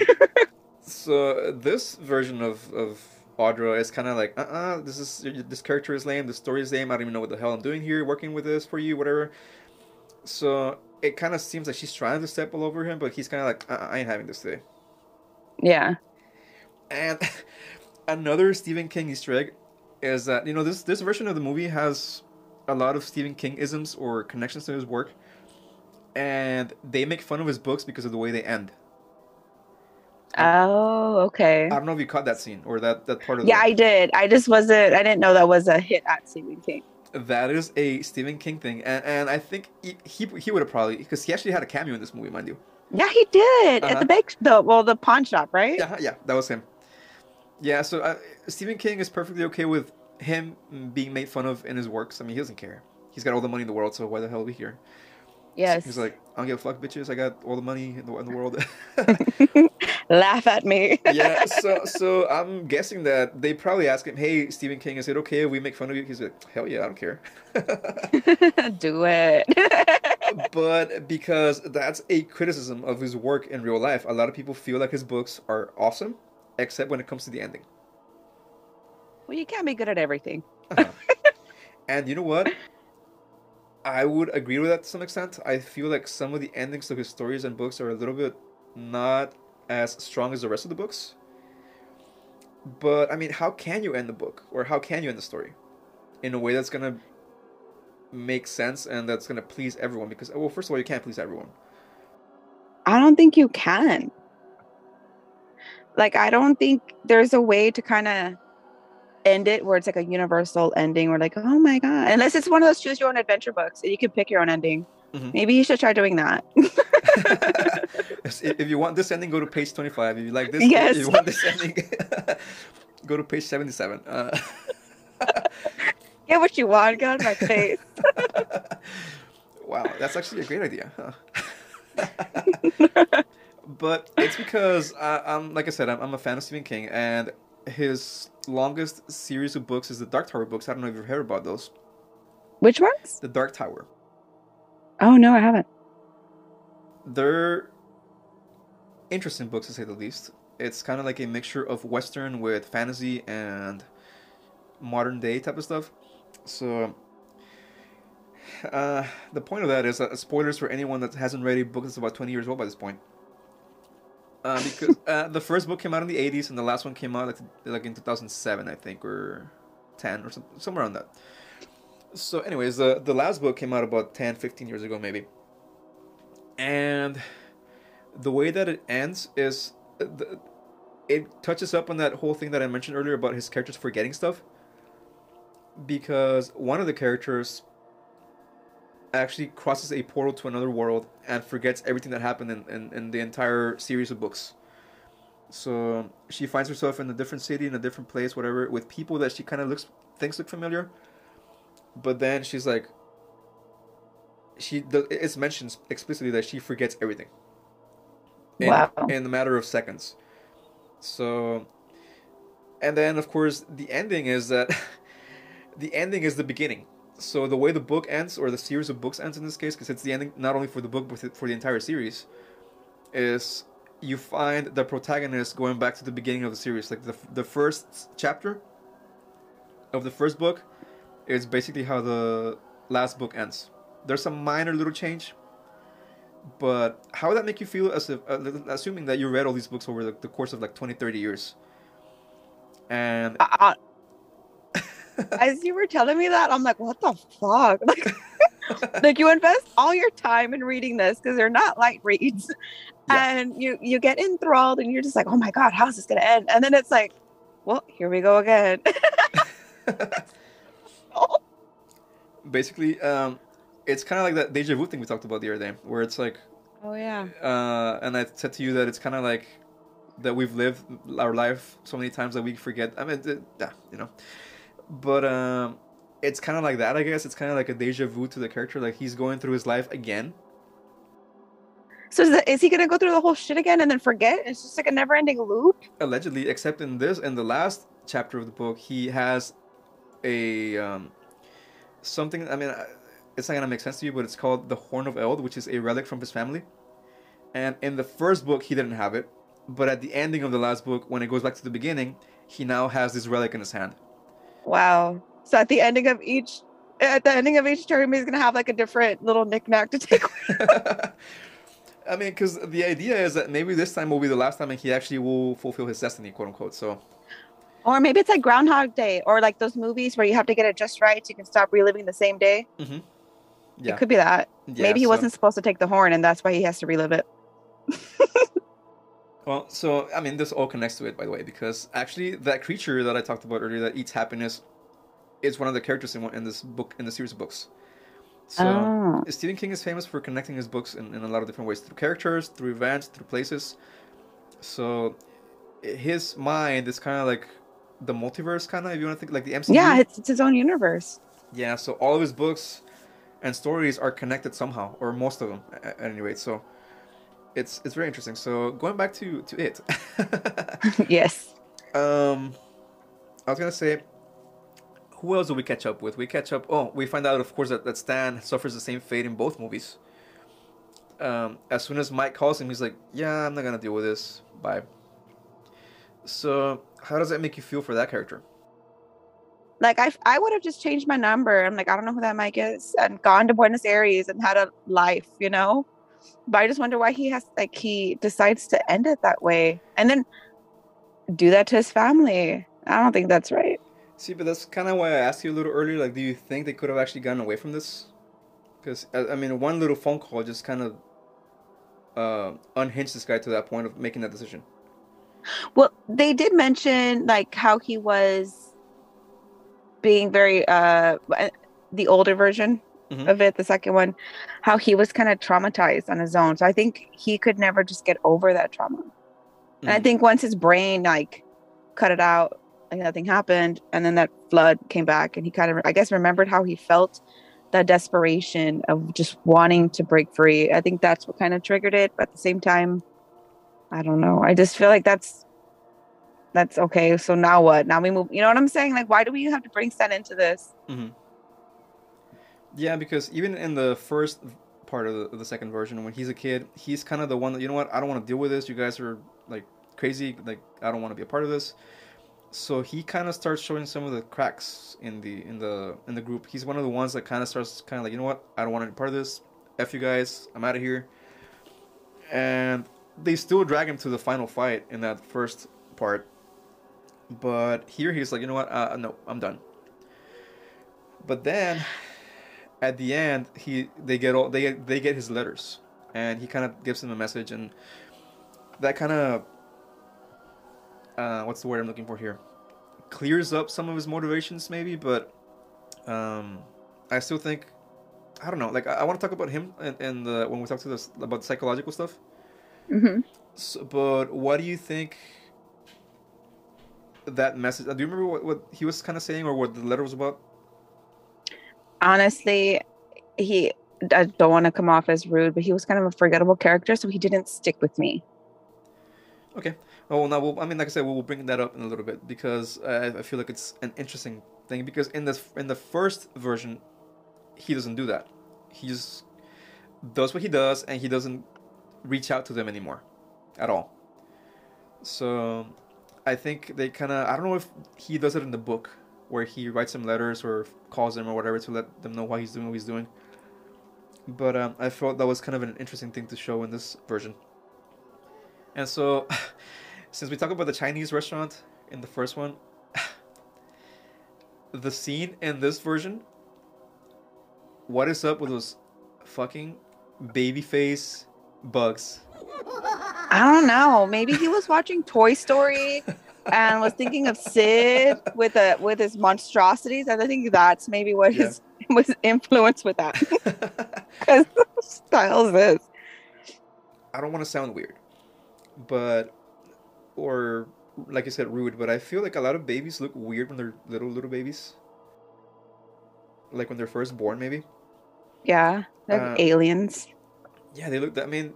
So this version of Audra is kind of like, this character is lame. The story is lame. I don't even know what the hell I'm doing here, working with this for you, whatever. So it kind of seems like she's trying to step all over him, but he's kind of like, I ain't having this today. Yeah. And another Stephen King Easter egg is that this version of the movie has a lot of Stephen King isms or connections to his work, and they make fun of his books because of the way they end. Um, Oh, okay. I don't know if you caught that scene or that part of Yeah, the. I did. I didn't know that was a hit at Stephen King. That is a Stephen King thing, and I think he would have probably, because he actually had a cameo in this movie, mind you. Yeah, he did Uh at huh. the pawn shop, right? Yeah, yeah, that was him. Yeah, so Stephen King is perfectly okay with him being made fun of in his works. I mean, he doesn't care. He's got all the money in the world, so why the hell are we here? So he's Yes. like, I don't give a fuck, bitches. I got all the money in the world. Laugh at me. Yeah, so I'm guessing that they probably asked him, "Hey, Stephen King, is it okay if we make fun of you?" He's like, "Hell yeah, I don't care." Do it. But because that's a criticism of his work in real life, a lot of people feel like his books are awesome, except when it comes to the ending. Well, you can't be good at everything. Uh-huh. And you know what? I would agree with that to some extent. I feel like some of the endings of his stories and books are a little bit not as strong as the rest of the books. But I mean, how can you end the book, or how can you end the story in a way that's gonna make sense and that's gonna please everyone? Because, well, first of all, you can't please everyone. I don't think you can. Like, I don't think there's a way to kind of end it where it's like a universal ending where like, oh my God. Unless it's one of those choose your own adventure books and you can pick your own ending. Hmm. Maybe you should try doing that. If you want this ending, go to page 25. If you like this, if Yes. you want this ending, go to page 77. Get what you want, get out of my face. Wow, that's actually a great idea, huh? But it's because I'm, like I said, I'm a fan of Stephen King, and his longest series of books is the Dark Tower books. I don't know if you've heard about those. Which ones? The Dark Tower. Oh no, I haven't. They're interesting books to say the least. It's kind of like a mixture of Western with fantasy and modern day type of stuff. So the point of that is spoilers for anyone that hasn't read a book that's about 20 years old by this point. Because the first book came out in the 80s and the last one came out like in 2007, I think, or 10 or somewhere around that. So anyways, the last book came out about 10, 15 years ago maybe. And the way that it ends is it touches up on that whole thing that I mentioned earlier about his characters forgetting stuff. Because one of the characters actually crosses a portal to another world and forgets everything that happened in the entire series of books. So she finds herself in a different city, in a different place, whatever, with people that she kind of thinks look familiar. But then she's like, it's mentioned explicitly that she forgets everything Wow. in a matter of seconds. So, and then of course the ending is that the ending is the beginning. So the way the book ends, or the series of books ends in this case, because it's the ending not only for the book but for the entire series, is you find the protagonist going back to the beginning of the series. Like the first chapter of the first book is basically how the last book ends. There's a minor little change, but how would that make you feel, as if, assuming that you read all these books over the course of like 20, 30 years? And I, as you were telling me that, I'm like, what the fuck? Like you invest all your time in reading this because they're not light reads, yeah. and you get enthralled, and you're just like, oh my god, how's this gonna end? And then it's like, well, here we go again. Basically, it's kind of like that deja vu thing we talked about the other day, where it's like, Oh yeah. and I said to you that it's kind of like that we've lived our life so many times that we forget. I mean, yeah, you know. But it's kind of like that, I guess. It's kind of like a deja vu to the character, like he's going through his life again. So is he gonna go through the whole shit again and then forget? It's just like a never-ending loop. Allegedly, except in the last chapter of the book, he has a something. I mean, it's not gonna make sense to you, but it's called the Horn of Eld, which is a relic from his family. And in the first book, he didn't have it, but at the ending of the last book, when it goes back to the beginning, he now has this relic in his hand. Wow. So at the ending of each term, he's gonna have like a different little knickknack to take away. I mean, because the idea is that maybe this time will be the last time, and he actually will fulfill his destiny, quote unquote. So, Or maybe it's like Groundhog Day, or like those movies where you have to get it just right so you can stop reliving the same day. mm-hmm. It Yeah, could be that. yeah. Maybe he So, wasn't supposed to take the horn, and that's why he has to relive it. well, so I mean, this all connects to it, by the way, because actually, that creature that I talked about earlier that eats happiness is one of the characters in this book, in the series of books. So Oh. Stephen King is famous for connecting his books in a lot of different ways, through characters, through events, through places. So his mind is kind of like the multiverse, kind of, if you want to think like the MCU. Yeah, it's his own universe. Yeah, so all of his books and stories are connected somehow, or most of them at any rate. So it's very interesting. So going back to it, Yes. I was gonna say, who else do we catch up with? We catch up. Oh, we find out, of course, that Stan suffers the same fate in both movies. As soon as Mike calls him, he's like, "Yeah, I'm not gonna deal with this. Bye." So how does that make you feel for that character? Like I would have just changed my number. I'm like, I don't know who that Mike is, and gone to Buenos Aires and had a life, you know? But I just wonder why he decides to end it that way and then do that to his family. I don't think that's right. See, but that's kind of why I asked you a little earlier. Like, do you think they could have actually gotten away from this? Because I mean, one little phone call just kind of unhinged this guy to that point of making that decision. Well, they did mention like how he was being very the older version Mm-hmm. of it, the second one, how he was kind of traumatized on his own. So I think he could never just get over that trauma. Mm-hmm. And I think once his brain like cut it out, like nothing happened, and then that flood came back, and he kind of, I guess, remembered how he felt, that desperation of just wanting to break free. I think that's what kind of triggered it. But at the same time, I don't know. I just feel like that's okay. So now what? Now we move. You know what I'm saying? Like, why do we have to bring Stan into this? Mm-hmm. Yeah, because even in the first part of the second version, when he's a kid, he's kind of the one that, you know what, I don't want to deal with this. You guys are like crazy. Like, I don't want to be a part of this. So he kind of starts showing some of the cracks in the group. He's one of the ones that kind of starts kind of like, you know what, I don't want to be part of this. F you guys, I'm out of here. And they still drag him to the final fight in that first part. But here he's like, you know what, no, I'm done. But then at the end, they get his letters, and he kind of gives them a message, and that kind of what's the word I'm looking for here? Clears up some of his motivations, maybe, but I still think, I don't know. Like, I want to talk about him and when we talk to this about psychological stuff. Mm-hmm. So, but what do you think that message. Do you remember what he was kind of saying or what the letter was about? Honestly, he I don't want to come off as rude, but he was kind of a forgettable character, so he didn't stick with me. Okay. Oh, well, now, I mean, like I said, we'll bring that up in a little bit because I feel like it's an interesting thing because in the first version, he doesn't do that. He just does what he does, and he doesn't reach out to them anymore, at all. So, I think they kind of I don't know if he does it in the book where he writes them letters or calls them or whatever to let them know why he's doing what he's doing. But I felt that was kind of an interesting thing to show in this version. And so, since we talk about the Chinese restaurant in the first one, the scene in this version, what is up with those fucking baby face bugs? I don't know. Maybe he was watching Toy Story and was thinking of Sid with his monstrosities. And I think that's maybe what Yeah. his was influenced with that. Because style is this. I don't want to sound weird, but or like you said, rude. But I feel like a lot of babies look weird when they're little babies, like when they're first born, maybe. Yeah, like Uh, aliens. yeah, they look. I mean,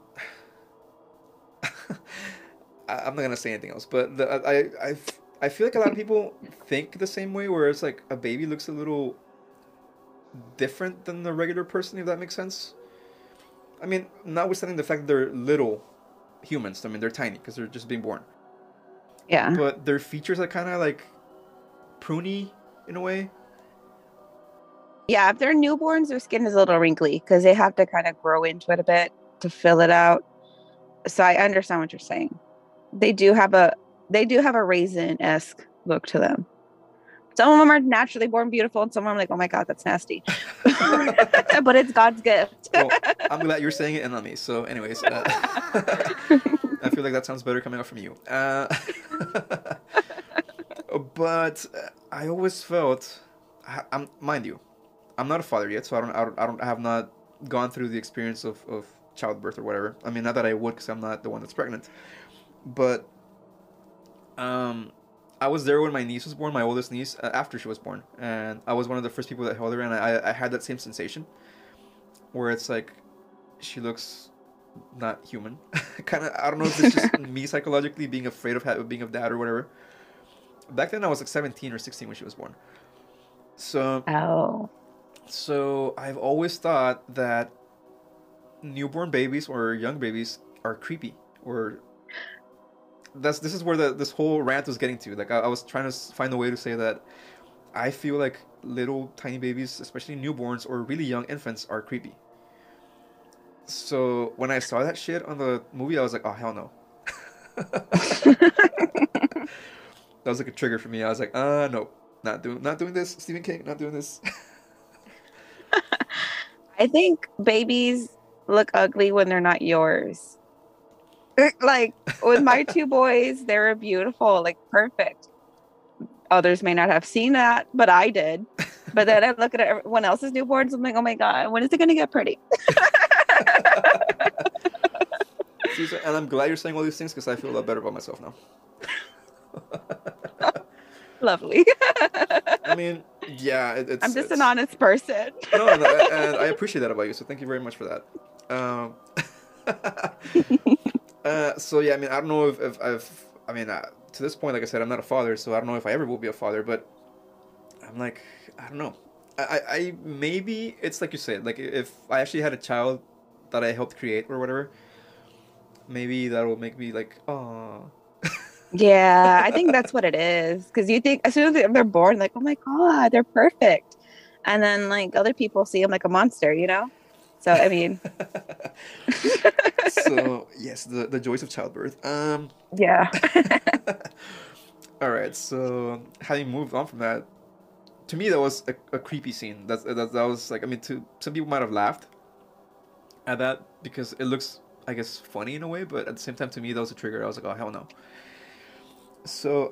I'm not gonna say anything else, but I feel like a lot of people think the same way, where it's like a baby looks a little different than the regular person, if that makes sense. I mean, notwithstanding the fact that they're little humans, I mean they're tiny because they're just being born, Yeah. but their features are kind of like pruny in a way. Yeah, if they're newborns, their skin is a little wrinkly because they have to kind of grow into it a bit to fill it out. So I understand what you're saying. They do have a they do have a raisin-esque look to them. Some of them are naturally born beautiful, and some of them are like, oh my God, that's nasty. But it's God's gift. Well, I'm glad you're saying it and not me. So, anyways, I feel like that sounds better coming out from you. But I always felt, mind you, I'm not a father yet, so I have not gone through the experience of childbirth or whatever. I mean, not that I would, because I'm not the one that's pregnant. But I was there when my niece was born, my oldest niece, after she was born, and I was one of the first people that held her, and I had that same sensation, where it's like, she looks not human. Kind of, I don't know if it's just me psychologically being afraid of being a dad or whatever. Back then, I was like 17 or 16 when she was born. So, Oh. so I've always thought that newborn babies or young babies are creepy, or this is where this whole rant was getting to. Like I was trying to find a way to say that I feel like little tiny babies, especially newborns or really young infants, are creepy. So when I saw that shit on the movie, I was like, oh hell no. That was like a trigger for me. I was like, no, not doing this. Stephen King, not doing this. I think babies look ugly when they're not yours. Like with my two boys, they were beautiful, like perfect. Others may not have seen that, but I did. But then I look at everyone else's newborns, I'm like, oh my God, when is it going to get pretty? And I'm glad you're saying all these things because I feel a lot better about myself now. Lovely. I mean, yeah, I'm just an honest person. No, and I appreciate that about you. So thank you very much for that. So yeah, I mean, I don't know if I've, I mean, to this point, like I said, I'm not a father, so I don't know if I ever will be a father. But I'm like, I don't know. I maybe it's like you said, like if I actually had a child that I helped create or whatever, maybe that will make me like, oh. Yeah, I think that's what it is. Because you think as soon as they're born, like, oh my God, they're perfect. And then like other people see them like a monster, you know? So I mean, So yes, the joys of childbirth. yeah. All right. So having moved on from that, to me that was a creepy scene. That was like, I mean, to some people might have laughed at that because it looks, I guess, funny in a way, but at the same time, to me that was a trigger. I was like, oh hell no. So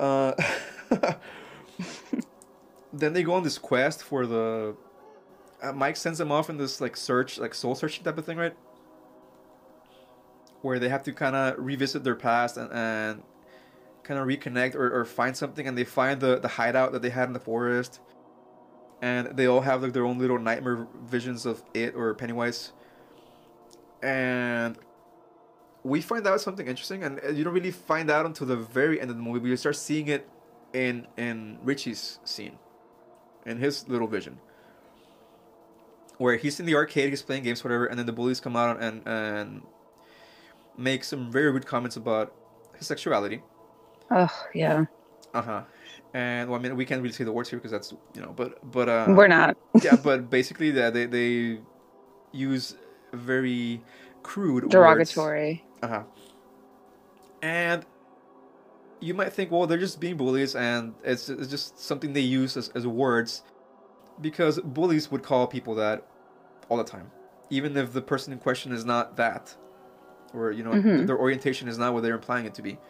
then they go on this quest for the. Mike sends them off in this like search, like soul searching type of thing, right? Where they have to kind of revisit their past and kind of reconnect or find something, and they find the hideout that they had in the forest, and they all have like their own little nightmare visions of it or Pennywise, and we find out something interesting, and you don't really find out until the very end of the movie, but you start seeing it in Richie's scene, in his little vision, where he's in the arcade, he's playing games, whatever, and then the bullies come out and make some very rude comments about his sexuality. Oh, yeah. Uh-huh. And well, I mean, we can't really say the words here because that's, but We're not. yeah, but basically they use very crude Derogatory. words. Uh-huh. And you might think, well, they're just being bullies, and it's just something they use as words, because bullies would call people that all the time, even if the person in question is not that, or their orientation is not what they're implying it to be.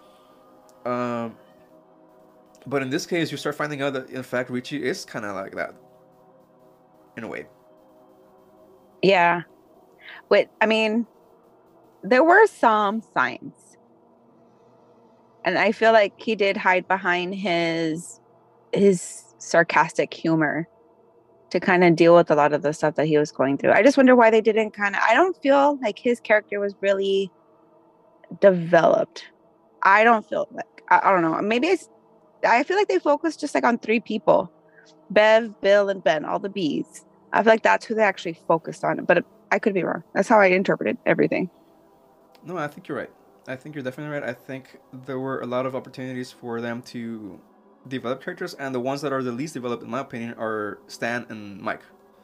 But in this case, you start finding out that in fact Richie is kind of like that, in a way. Yeah. Wait, I mean, there were some signs. And I feel like he did hide behind his sarcastic humor to kind of deal with a lot of the stuff that he was going through. I just wonder why they didn't I don't feel like his character was really developed. I don't feel like, I don't know. Maybe I feel like they focused just like on 3 people: Bev, Bill, and Ben, all the B's. I feel like that's who they actually focused on. But I could be wrong. That's how I interpreted everything. No, I think you're right. I think you're definitely right. I think there were a lot of opportunities for them to develop characters, and the ones that are the least developed, in my opinion, are Stan and Mike.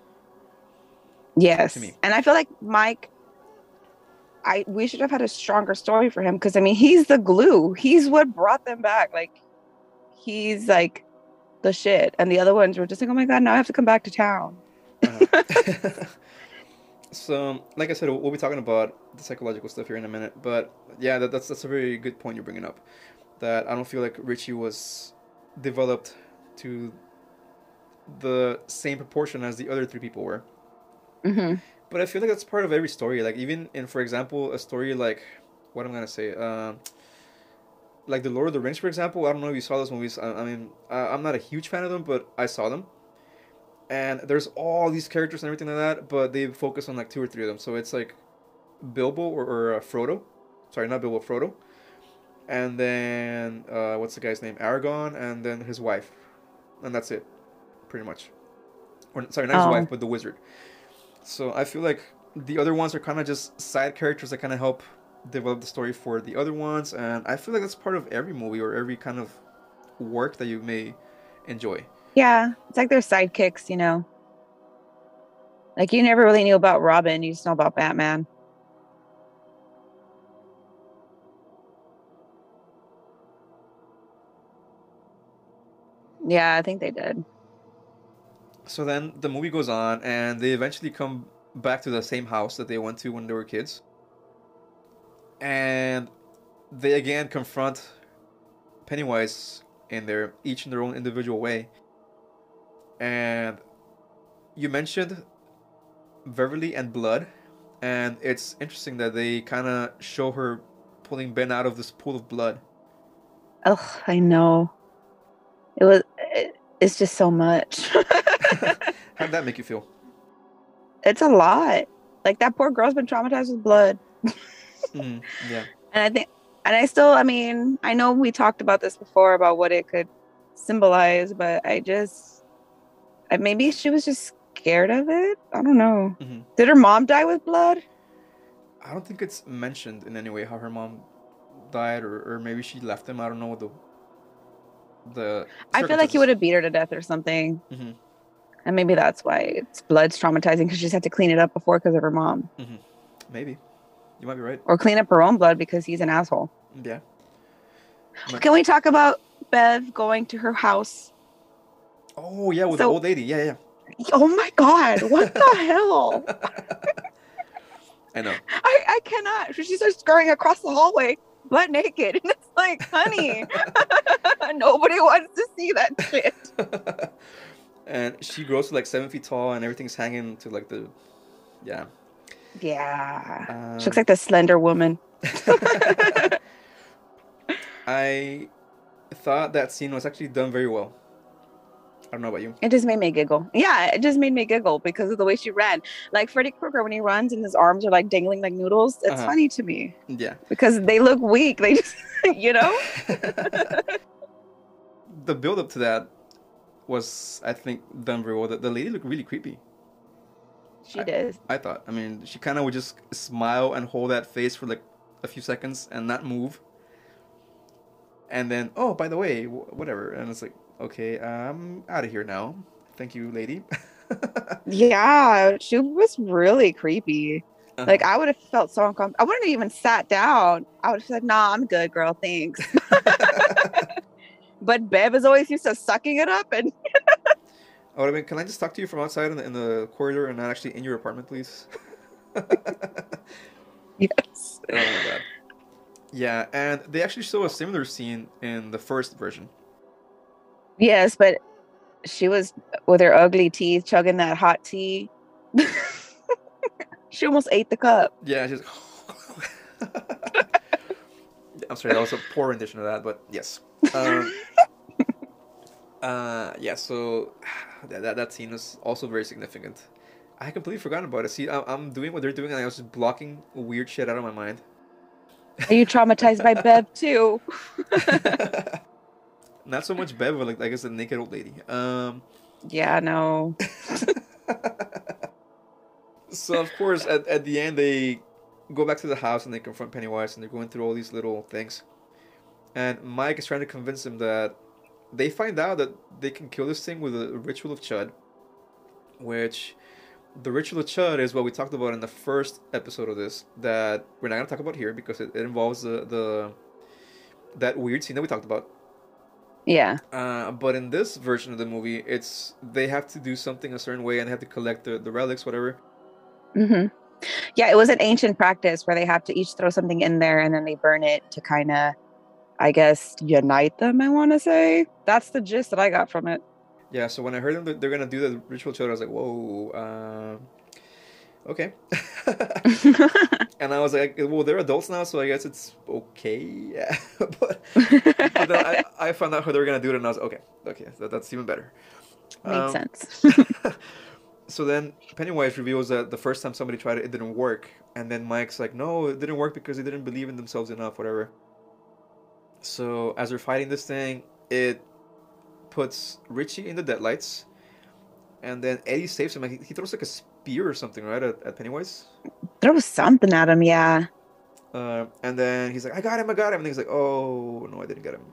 Yes. To me. And I feel like Mike, we should have had a stronger story for him, because I mean, he's the glue. He's what brought them back. Like, he's like the shit. And the other ones were just like, oh my God, now I have to come back to town. Uh-huh. So, like I said, we'll be talking about the psychological stuff here in a minute. But yeah, that's a very good point you're bringing up. That I don't feel like Richie was developed to the same proportion as the other 3 people were. Mm-hmm. But I feel like that's part of every story. Like, even in, for example, a story like, what I'm gonna say, like the Lord of the Rings, for example. I don't know if you saw those movies. I mean, I'm not a huge fan of them, but I saw them. And there's all these characters and everything like that, but they focus on like 2 or 3 of them. So it's like Bilbo or Frodo. Sorry, not Bilbo, Frodo. And then, what's the guy's name? Aragorn, and then his wife. And that's it, pretty much. Or, sorry, not his wife, but the wizard. So I feel like the other ones are kind of just side characters that kind of help develop the story for the other ones. And I feel like that's part of every movie or every kind of work that you may enjoy. Yeah. It's like they're sidekicks, Like, you never really knew about Robin. You just know about Batman. Yeah, I think they did. So then the movie goes on, and they eventually come back to the same house that they went to when they were kids. And they again confront Pennywise each in their own individual way. And you mentioned Beverly and blood, and it's interesting that they kind of show her pulling Ben out of this pool of blood. Oh, I know. It's just so much. How'd that make you feel? It's a lot. Like, that poor girl's been traumatized with blood. Yeah. And I mean, I know we talked about this before about what it could symbolize, but maybe she was just scared of it. I don't know. Mm-hmm. Did her mom die with blood? I don't think it's mentioned in any way how her mom died, or maybe she left him. I don't know what the I feel like he would have beat her to death or something. Mm-hmm. And maybe that's why blood's traumatizing, because she just had to clean it up before because of her mom. Mm-hmm. Maybe. You might be right. Or clean up her own blood because he's an asshole. Yeah. Can we talk about Bev going to her house? Oh, yeah, with the old lady. Yeah. Oh my God, what the hell? I know. I cannot. She starts scurrying across the hallway butt naked. And it's like, honey, nobody wants to see that shit. And she grows to like 7 feet tall, and everything's hanging to like the... Yeah. Yeah. She looks like the Slender Woman. I thought that scene was actually done very well. I don't know about you. It just made me giggle. Yeah, it just made me giggle because of the way she ran. Like Freddy Krueger when he runs and his arms are like dangling like noodles. Uh It's huh. funny to me Yeah. because they look weak. They just, you know? The build up to that was, I think, done very well. The lady looked really creepy. She I, did. I thought. I mean, she kind of would just smile and hold that face for like a few seconds and not move. And then, oh, by the way, whatever. And it's like, okay, I'm out of here now. Thank you, lady. Yeah, she was really creepy. Like Uh-huh. I would have felt so uncomfortable. I wouldn't have even sat down. I would have said, "Nah, I'm good, girl. Thanks." But Bev is always used to sucking it up, and Oh, I mean, can I just talk to you from outside in the corridor and not actually in your apartment, please? yes, Oh my god. Yeah, and they actually show a similar scene in the first version. yes, but she was with her ugly teeth chugging that hot tea. She almost ate the cup. Yeah, she's. I'm sorry, that was a poor rendition of that, but yes. Um, yeah, so that scene was also very significant. I had completely forgotten about it. See, I'm doing what they're doing, and I was just blocking weird shit out of my mind. Are you traumatized by Bev too? Not so much Bev, but like I guess the naked old lady. Yeah, no. So of course, at the end, they go back to the house and they confront Pennywise, and they're going through all these little things. And Mike is trying to convince him that they find out that they can kill this thing with a ritual of Chud, which the ritual of Chud is what we talked about in the first episode of this that we're not gonna talk about here because it involves the that weird scene that we talked about. Yeah. But in this version of the movie, it's they have to do something a certain way and they have to collect the relics, whatever. hmm Yeah, it was an ancient practice where they have to each throw something in there and then they burn it to kind of, I guess, unite them, I want to say. That's the gist that I got from it. Yeah, so when I heard them that they're gonna do the ritual Chud, I was like, whoa, okay. And I was like, well, they're adults now, so I guess it's okay. Yeah, but then I found out how they were gonna do it, and I was okay, that's even better. Made Um, sense. so then Pennywise reveals that the first time somebody tried it, it didn't work, and then Mike's like, no, it didn't work because they didn't believe in themselves enough, whatever. So as they're fighting this thing, it puts Richie in the deadlights, and then Eddie saves him. Like he throws like a spear or something, right, at Pennywise. There was something at him, yeah. And then he's like, I got him, I got him. And he's like, oh, no, I didn't get him.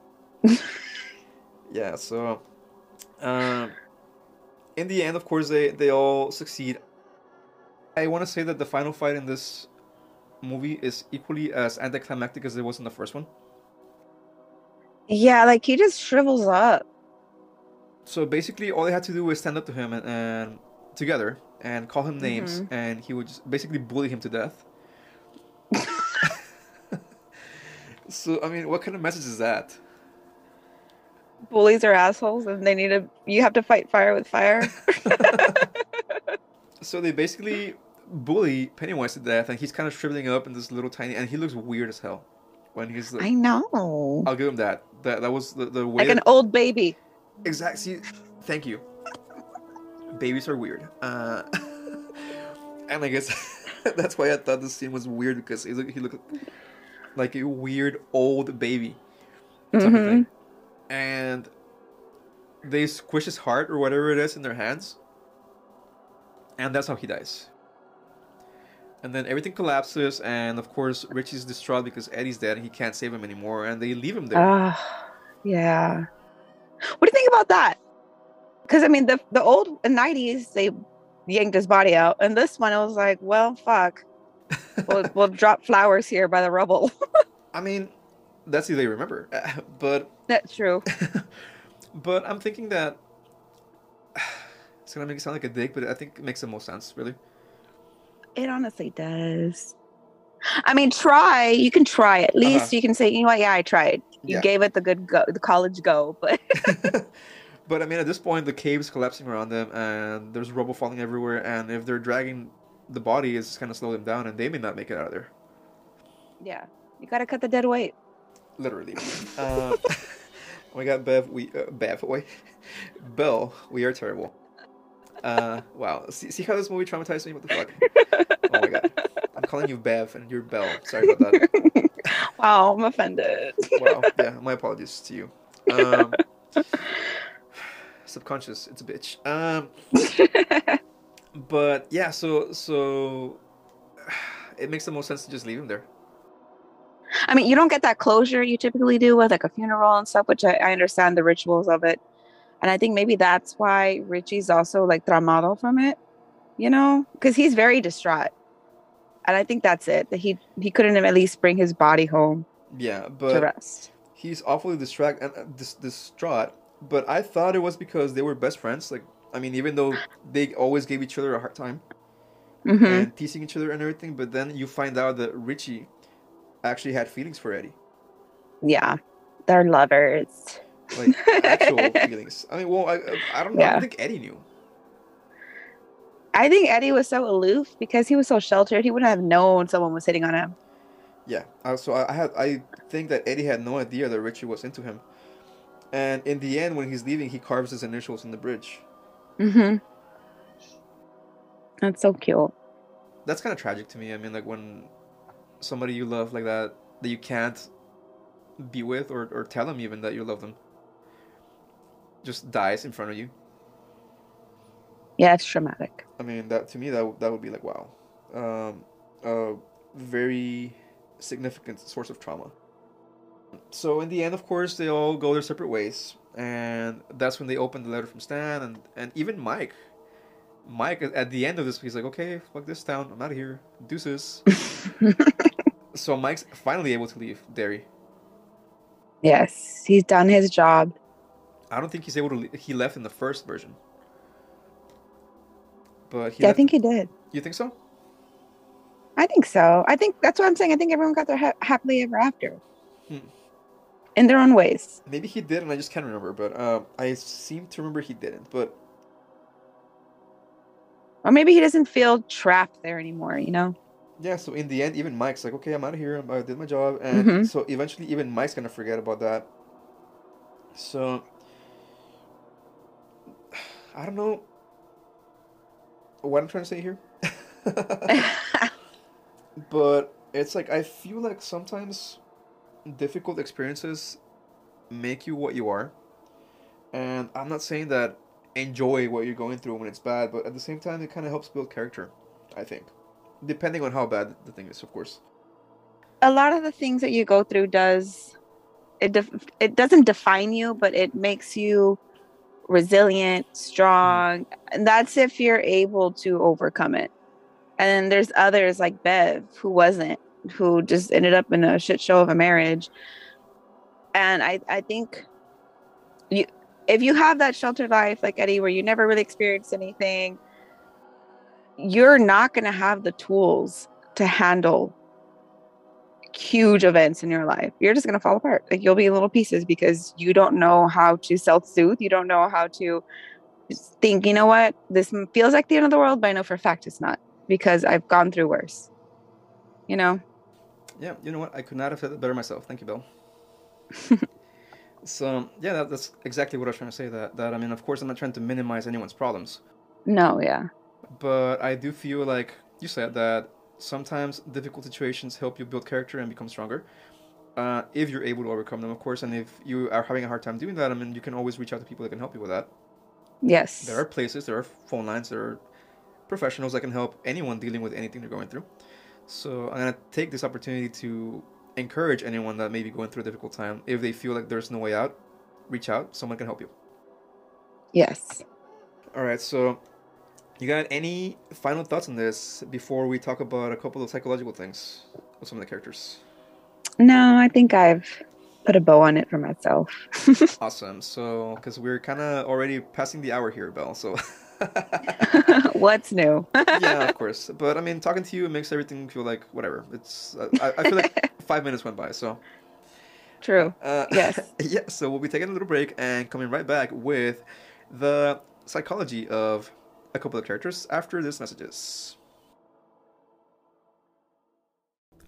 Yeah, so um, in the end, of course, they all succeed. I want to say that the final fight in this movie is equally as anticlimactic as it was in the first one. Yeah, like he just shrivels up. So basically, all they had to do was stand up to him and together and call him names, hmm and he would just basically bully him to death. So, I mean, what kind of message is that? Bullies are assholes and you have to fight fire with fire. So they basically bully Pennywise to death, and he's kind of shriveling up in this little tiny, and he looks weird as hell. When he's like, I know. I'll give him that. That was the way Like an that old baby. exactly. Thank you. Babies are weird. And I guess that's why I thought this scene was weird because he looked like a weird old baby type of hmm thing, and they squish his heart or whatever it is in their hands, and that's how he dies. And then everything collapses, and of course Richie's distraught because Eddie's dead and he can't save him anymore, and they leave him there. Yeah. What do you think about that? Because I mean, the old '90s they yanked his body out, and this one I was like, well, fuck. We'll drop flowers here by the rubble. I mean, that's who they remember, but That's true. but I'm thinking that it's gonna make it sound like a dick, but I think it makes the most sense, really. It honestly does. I mean, try. You can try. At Uh huh. least you can say, you know what? Yeah, I tried. You Yeah. gave it the good go, the college go. But But I mean, at this point, the cave's collapsing around them, and there's rubble falling everywhere. And if they're dragging the body, it's kind of slow them down, and they may not make it out of there. yeah, you gotta cut the dead weight. literally. Uh, we got Bev. Bev. Wait, Belle. We are terrible. Wow. See how this movie traumatized me? What the fuck? Oh my god. I'm calling you Bev and you're Belle. Sorry about that. Wow, I'm offended. Wow. Yeah. My apologies to you. Um, subconscious. It's a bitch. But yeah. So it makes the most sense to just leave him there. I mean, you don't get that closure you typically do with like a funeral and stuff, which I understand the rituals of it. And I think maybe that's why Richie's also like tramado from it, because he's very distraught. And I think that's it, that he couldn't at least bring his body home Yeah, to but rest. he's awfully distraught. But I thought it was because they were best friends. Like, I mean, even though they always gave each other a hard time Hmm. and teasing each other and everything, but then you find out that Richie actually had feelings for Eddie, Yeah, they're lovers. like actual feelings. I mean, well, I don't Yeah. think Eddie knew. I think Eddie was so aloof because he was so sheltered. He wouldn't have known someone was hitting on him. Yeah, I think that Eddie had no idea that Richie was into him, and in the end, when he's leaving, he carves his initials on the bridge. Hmm. That's so cute. That's kind of tragic to me. I mean, like when somebody you love like that that you can't be with or tell them even that you love them just dies in front of you. Yeah, it's traumatic. I mean, that to me that would be like wow, a very significant source of trauma. So in the end, of course, they all go their separate ways, and that's when they open the letter from Stan and even Mike. Mike at the end of this, he's like, okay, fuck this town, I'm out of here, deuces. So Mike's finally able to leave Derry. Yes, he's done his job. I don't think he's able to. He left in the first version, but he Yeah, I left. think he did. You think so? I think so. I think that's what I'm saying. I think everyone got their happily ever after Hmm. in their own ways. Maybe he did, and I just can't remember. But I seem to remember he didn't. But Or maybe he doesn't feel trapped there anymore. yeah, so in the end, even Mike's like, okay, I'm out of here. I did my job, and Hmm. so eventually, even Mike's gonna forget about that. So I don't know what I'm trying to say here, but it's like I feel like sometimes difficult experiences make you what you are, and I'm not saying that enjoy what you're going through when it's bad, but at the same time, it kind of helps build character. I think, depending on how bad the thing is, of course. A lot of the things that you go through it doesn't define you, but it makes you resilient, Mhm. strong. And that's if you're able to overcome it. And then there's others like Bev who wasn't, who just ended up in a shit show of a marriage. And I think you if you have that sheltered life like Eddie where you never really experienced anything, you're not going to have the tools to handle huge events in your life. You're just going to fall apart. Like you'll be in little pieces because you don't know how to self-soothe. You don't know how to just think, you know what, this feels like the end of the world, but I know for a fact it's not because I've gone through worse, you know? Yeah, you know what? I could not have said it better myself. Thank you, Bill. So yeah, that's exactly what I was trying to say. That I mean, of course, I'm not trying to minimize anyone's problems, No, yeah. but I do feel like you said that sometimes difficult situations help you build character and become stronger. If you're able to overcome them, of course, and if you are having a hard time doing that, I mean, you can always reach out to people that can help you with that. There are Yes. places, there are phone lines, there are professionals that can help anyone dealing with anything they're going through. So I'm gonna take this opportunity to encourage anyone that may be going through a difficult time. If they feel like there's no way out, reach out. Someone can help you. Yes. All right. So you got any final thoughts on this before we talk about a couple of psychological things of some of the characters? No, I think I've put a bow on it for myself. Awesome. So because we're kind of already passing the hour here, Belle. So What's new? yeah, of course. But I mean, talking to you makes everything feel like whatever. It's I feel like 5 minutes went by. So True. Yes. yeah, so we'll be taking a little break and coming right back with the psychology of a couple of characters after these messages.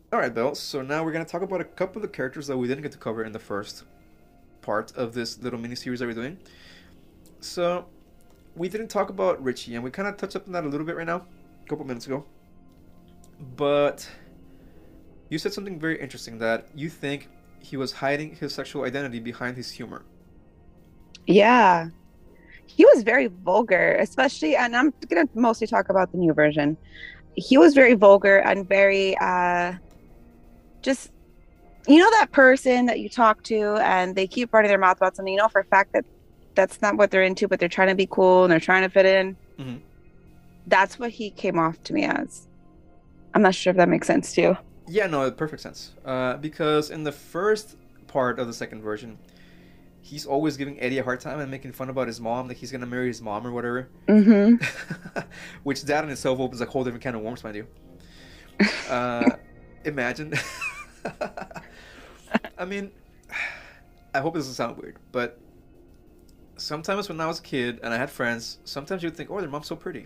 All right, Bill. So now we're gonna talk about a couple of the characters that we didn't get to cover in the first part of this little mini series that we're doing. So we didn't talk about Richie, and we kind of touched up on that a little bit right now, a couple minutes ago. But you said something very interesting that you think he was hiding his sexual identity behind his humor. Yeah. He was very vulgar, especially, and I'm gonna mostly talk about the new version. He was very vulgar and very just that person that you talk to and they keep running their mouth about something, for a fact that that's not what they're into, but they're trying to be cool and they're trying to fit in. Mm-hmm. That's what he came off to me as. I'm not sure if that makes sense to you. Yeah, no, it perfect sense. Because in the first part of the second version, he's always giving Eddie a hard time and making fun about his mom, that he's gonna marry his mom or whatever. Mm-hmm. Which that in itself opens a whole different kind of worms, mind you. Imagine. I mean, I hope this doesn't sound weird, but sometimes when I was a kid and I had friends, sometimes you'd think, oh, their mom's so pretty.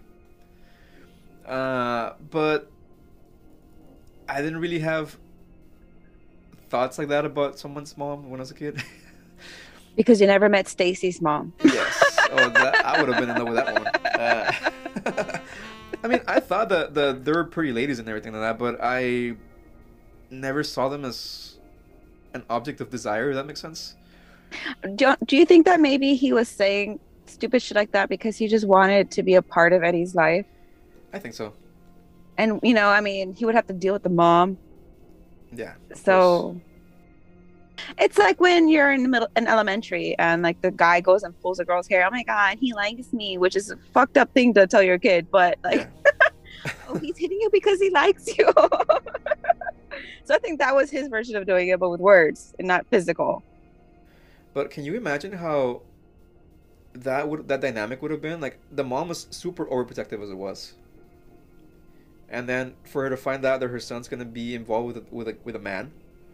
But I didn't really have thoughts like that about someone's mom when I was a kid. Because you never met Stacy's mom. Yes. Oh, I would have been in love with that woman. I mean, I thought that there were pretty ladies and everything like that, but I never saw them as an object of desire, if that makes sense. Do you think that maybe he was saying stupid shit like that because he just wanted to be a part of Eddie's life? I think so. And, I mean, he would have to deal with the mom. Yeah. So it's like when you're in elementary and like the guy goes and pulls a girl's hair. Oh my God, he likes me, which is a fucked up thing to tell your kid, but like, yeah. Oh, he's hitting you because he likes you. So I think that was his version of doing it, but with words and not physical. But can you imagine how that dynamic would have been? Like, the mom was super overprotective as it was, and then for her to find out that her son's gonna be involved with a man.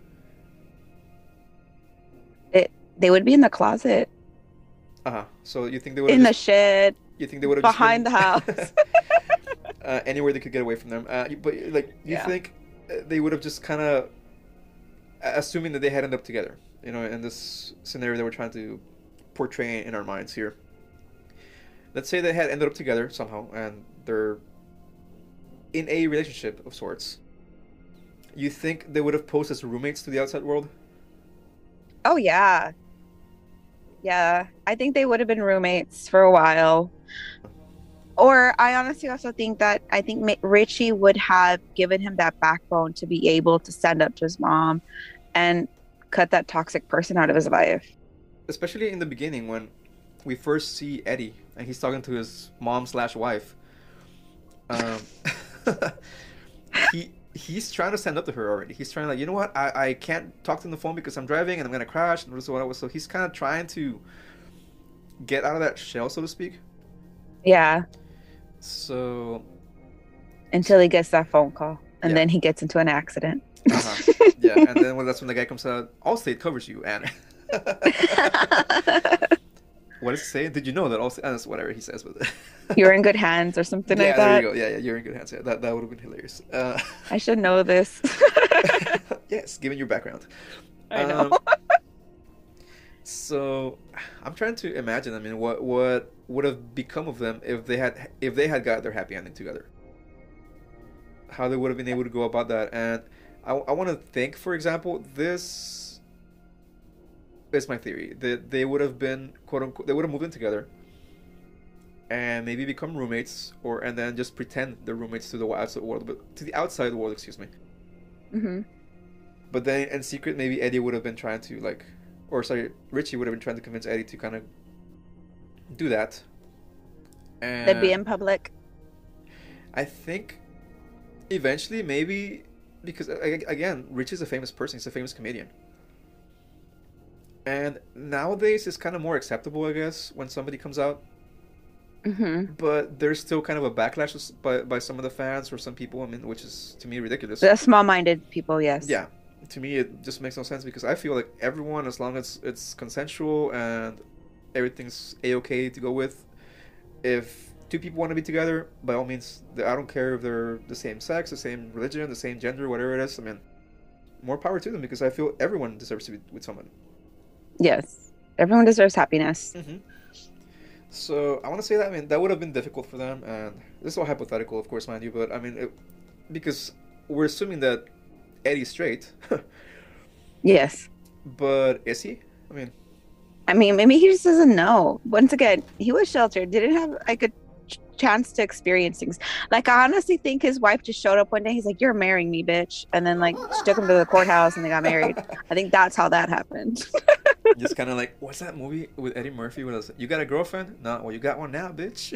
They would be in the closet. So you think they would in the shed? You think they would have behind the house? Anywhere they could get away from them. But like, you think they would have just kind of, assuming that they had ended up together, in this scenario that we're trying to portray in our minds here. Let's say they had ended up together somehow, and they're in a relationship of sorts. You think they would have posed as roommates to the outside world? Oh, yeah. Yeah. I think they would have been roommates for a while. Or I honestly also think that Richie would have given him that backbone to be able to stand up to his mom and cut that toxic person out of his life. Especially in the beginning when we first see Eddie and he's talking to his mom/wife. He's trying to stand up to her already. He's trying, like, you know what? I can't talk to him on the phone because I'm driving and I'm gonna crash and so he's kind of trying to get out of that shell, so to speak. Yeah. So until he gets that phone call and then he gets into an accident. Yeah, and then that's when the guy comes out. Allstate covers you, and what does he say? Did you know that Allstate? That's whatever he says with it. You're in good hands or something like that. Yeah, there you go. Yeah, you're in good hands. Yeah, that would have been hilarious. I should know this. Yes, given your background. I know. So I'm trying to imagine. I mean, what would have become of them if they had got their happy ending together? How they would have been able to go about that. And I want to think, for example, this is my theory, that they would have been, quote unquote, they would have moved in together and maybe become roommates, and then just pretend they're roommates to the outside world, excuse me. Mm-hmm. But then in secret, maybe Eddie would have been trying to Richie would have been trying to convince Eddie to kind of do that. And they'd be in public. I think eventually, maybe, because again, Rich is a famous person. He's a famous comedian. And nowadays, it's kind of more acceptable, I guess, when somebody comes out. Mm-hmm. But there's still kind of a backlash by some of the fans or some people, I mean, which is, to me, ridiculous. The small-minded people, yes. Yeah. To me, it just makes no sense because I feel like everyone, as long as it's consensual and everything's A-okay to go with, if two people want to be together, by all means, I don't care if they're the same sex, the same religion, the same gender, whatever it is. I mean, more power to them because I feel everyone deserves to be with someone. Yes. Everyone deserves happiness. Hmm. So I want to say that, I mean, that would have been difficult for them, and this is all hypothetical, of course, mind you, but I mean, because we're assuming that Eddie's straight, Yes. but is he? I mean, I mean, maybe he just doesn't know. Once again, he was sheltered, didn't have like a chance to experience things. Like, I honestly think his wife just showed up one day. He's like, "You're marrying me, bitch," and then like she took him to the courthouse and they got married. I think that's how that happened. just kind of like, what's that movie with Eddie Murphy? What was it? You got a girlfriend? No, well, you got one now, bitch.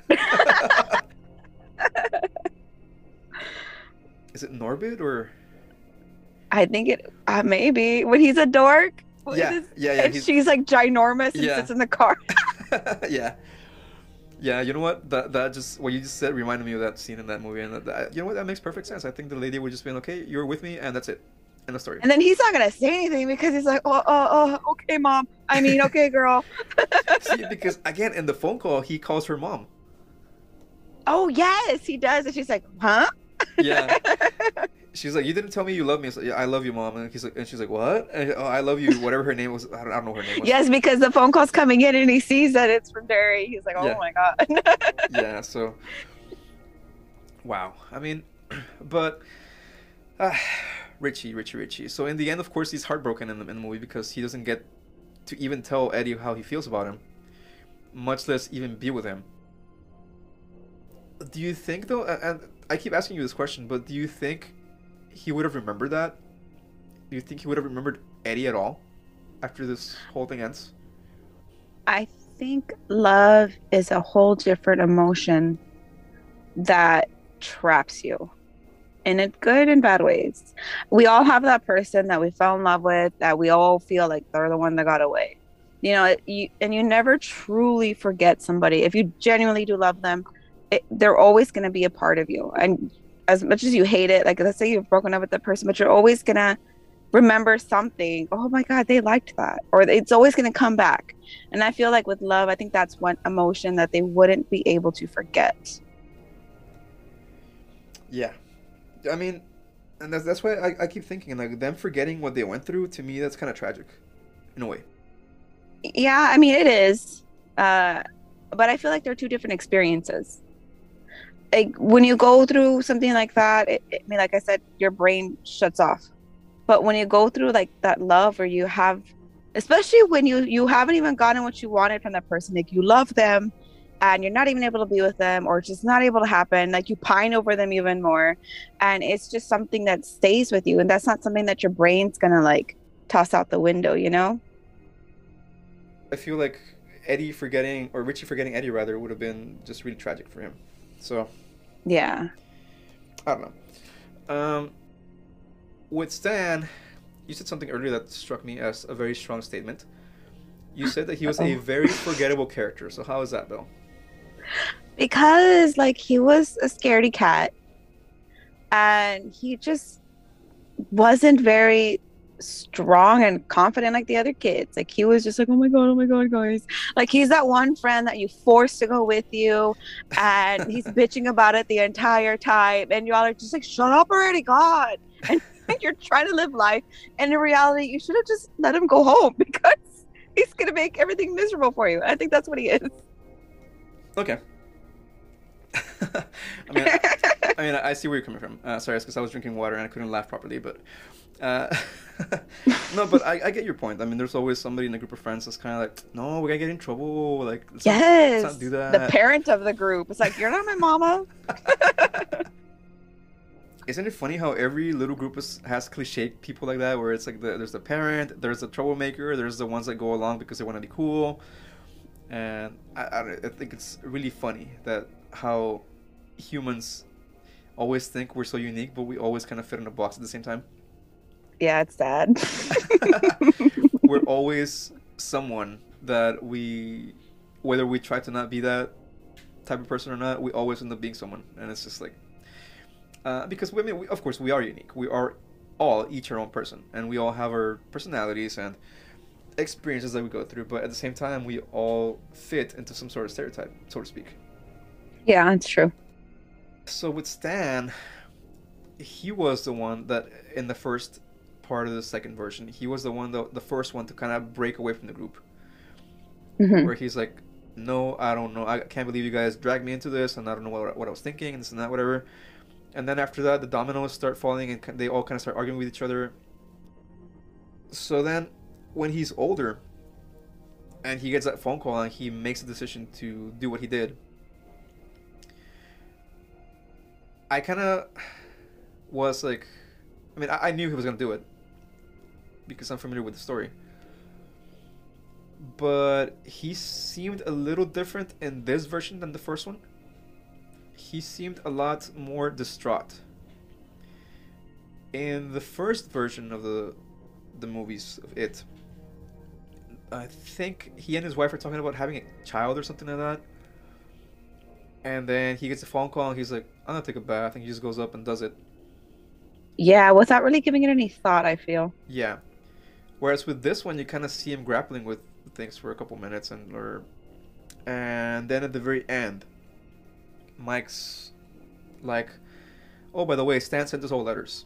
Is it Norbit or? I think it maybe when he's a dork. Yeah, yeah, yeah. And she's like ginormous and Yeah. sits in the car. Yeah. Yeah, you know what? That just what you just said reminded me of that scene in that movie, and you know what? That makes perfect sense. I think the lady would just be like, "Okay, you're with me, and that's it." End of story. And then he's not gonna say anything because he's like, okay, mom. I mean, okay, girl. See, because again, in the phone call, he calls her mom. Oh yes, he does. And she's like, huh? Yeah. She's like, "You didn't tell me you love me." I said, "Yeah, I love you, mom." And he's like, and she's like, "What?" And, "Oh, I love you." Whatever her name was, I don't know her name was. Yes, because the phone call's coming in and he sees that it's from Derry. He's like, oh Yeah. my god. Yeah. So, wow. I mean, but Richie. So in the end, of course, he's heartbroken in the movie because he doesn't get to even tell Eddie how he feels about him, much less even be with him. Do you think though? And I keep asking you this question, but do you think he would have remembered that? Do you think he would have remembered Eddie at all after this whole thing ends? I think love is a whole different emotion that traps you in a good and bad ways. We all have that person that we fell in love with that we all feel like they're the one that got away. You know, you never truly forget somebody. If you genuinely do love them, they're always going to be a part of you. And as much as you hate it, like let's say you've broken up with that person, but you're always going to remember something. Oh my God, they liked that. Or it's always going to come back. And I feel like with love, I think that's one emotion that they wouldn't be able to forget. Yeah. I mean, and that's why I keep thinking, like, them forgetting what they went through, to me, that's kind of tragic, in a way. Yeah, I mean, it is. But I feel like they're two different experiences. Like when you go through something like that, I mean, like I said, your brain shuts off. But when you go through like that love, or you have, especially when you haven't even gotten what you wanted from that person, like you love them and you're not even able to be with them, or it's just not able to happen, like you pine over them even more, and it's just something that stays with you, and that's not something that your brain's gonna like toss out the window, you know? I feel like Richie forgetting Eddie rather, would have been just really tragic for him. So, Yeah. I don't know. With Stan, you said something earlier that struck me as a very strong statement. You said that he was a very forgettable character. So how is that, though? Because like he was a scaredy cat, and he just wasn't very strong and confident like the other kids. Like he was just like, oh my god, guys. Like he's that one friend that you force to go with you, and he's bitching about it the entire time, and y'all are just like, shut up already, God. And you're trying to live life, and in reality you should have just let him go home, because he's gonna make everything miserable for you. I think that's what he is. Okay. I see where you're coming from. Sorry, it's because I was drinking water and I couldn't laugh properly, but no, but I get your point. I mean, there's always somebody in a group of friends that's kind of like, no, we're gonna get in trouble. Like, let's not do that. The parent of the group. It's like, you're not my mama. Isn't it funny how every little group has cliche people like that, where it's like there's the parent, there's the troublemaker, there's the ones that go along because they want to be cool, and I think it's really funny that how humans always think we're so unique, but we always kind of fit in a box at the same time. Yeah, it's sad. We're always someone that whether we try to not be that type of person or not, we always end up being someone, and it's just like. Because of course, we are unique. We are all each our own person, and we all have our personalities and experiences that we go through. But at the same time, we all fit into some sort of stereotype, so to speak. Yeah, it's true. So with Stan, he was the one that in the first part of the second version. He was the first one to kind of break away from the group, Hmm. where he's like, "No, I don't know. I can't believe you guys dragged me into this, and I don't know what I was thinking, and this and that, whatever." And then after that, the dominoes start falling, and they all kind of start arguing with each other. So then, when he's older, and he gets that phone call, and he makes a decision to do what he did, I kind of was like, I mean, I knew he was gonna do it because I'm familiar with the story. But he seemed a little different in this version than the first one. He seemed a lot more distraught. In the first version of the movies of it, I think he and his wife are talking about having a child or something like that. And then he gets a phone call and he's like, "I'm gonna take a bath," and he just goes up and does it. Yeah, without really giving it any thought, I feel. Yeah. Whereas with this one, you kind of see him grappling with things for a couple minutes, and then at the very end, Mike's like, "Oh, by the way, Stan sent us all letters."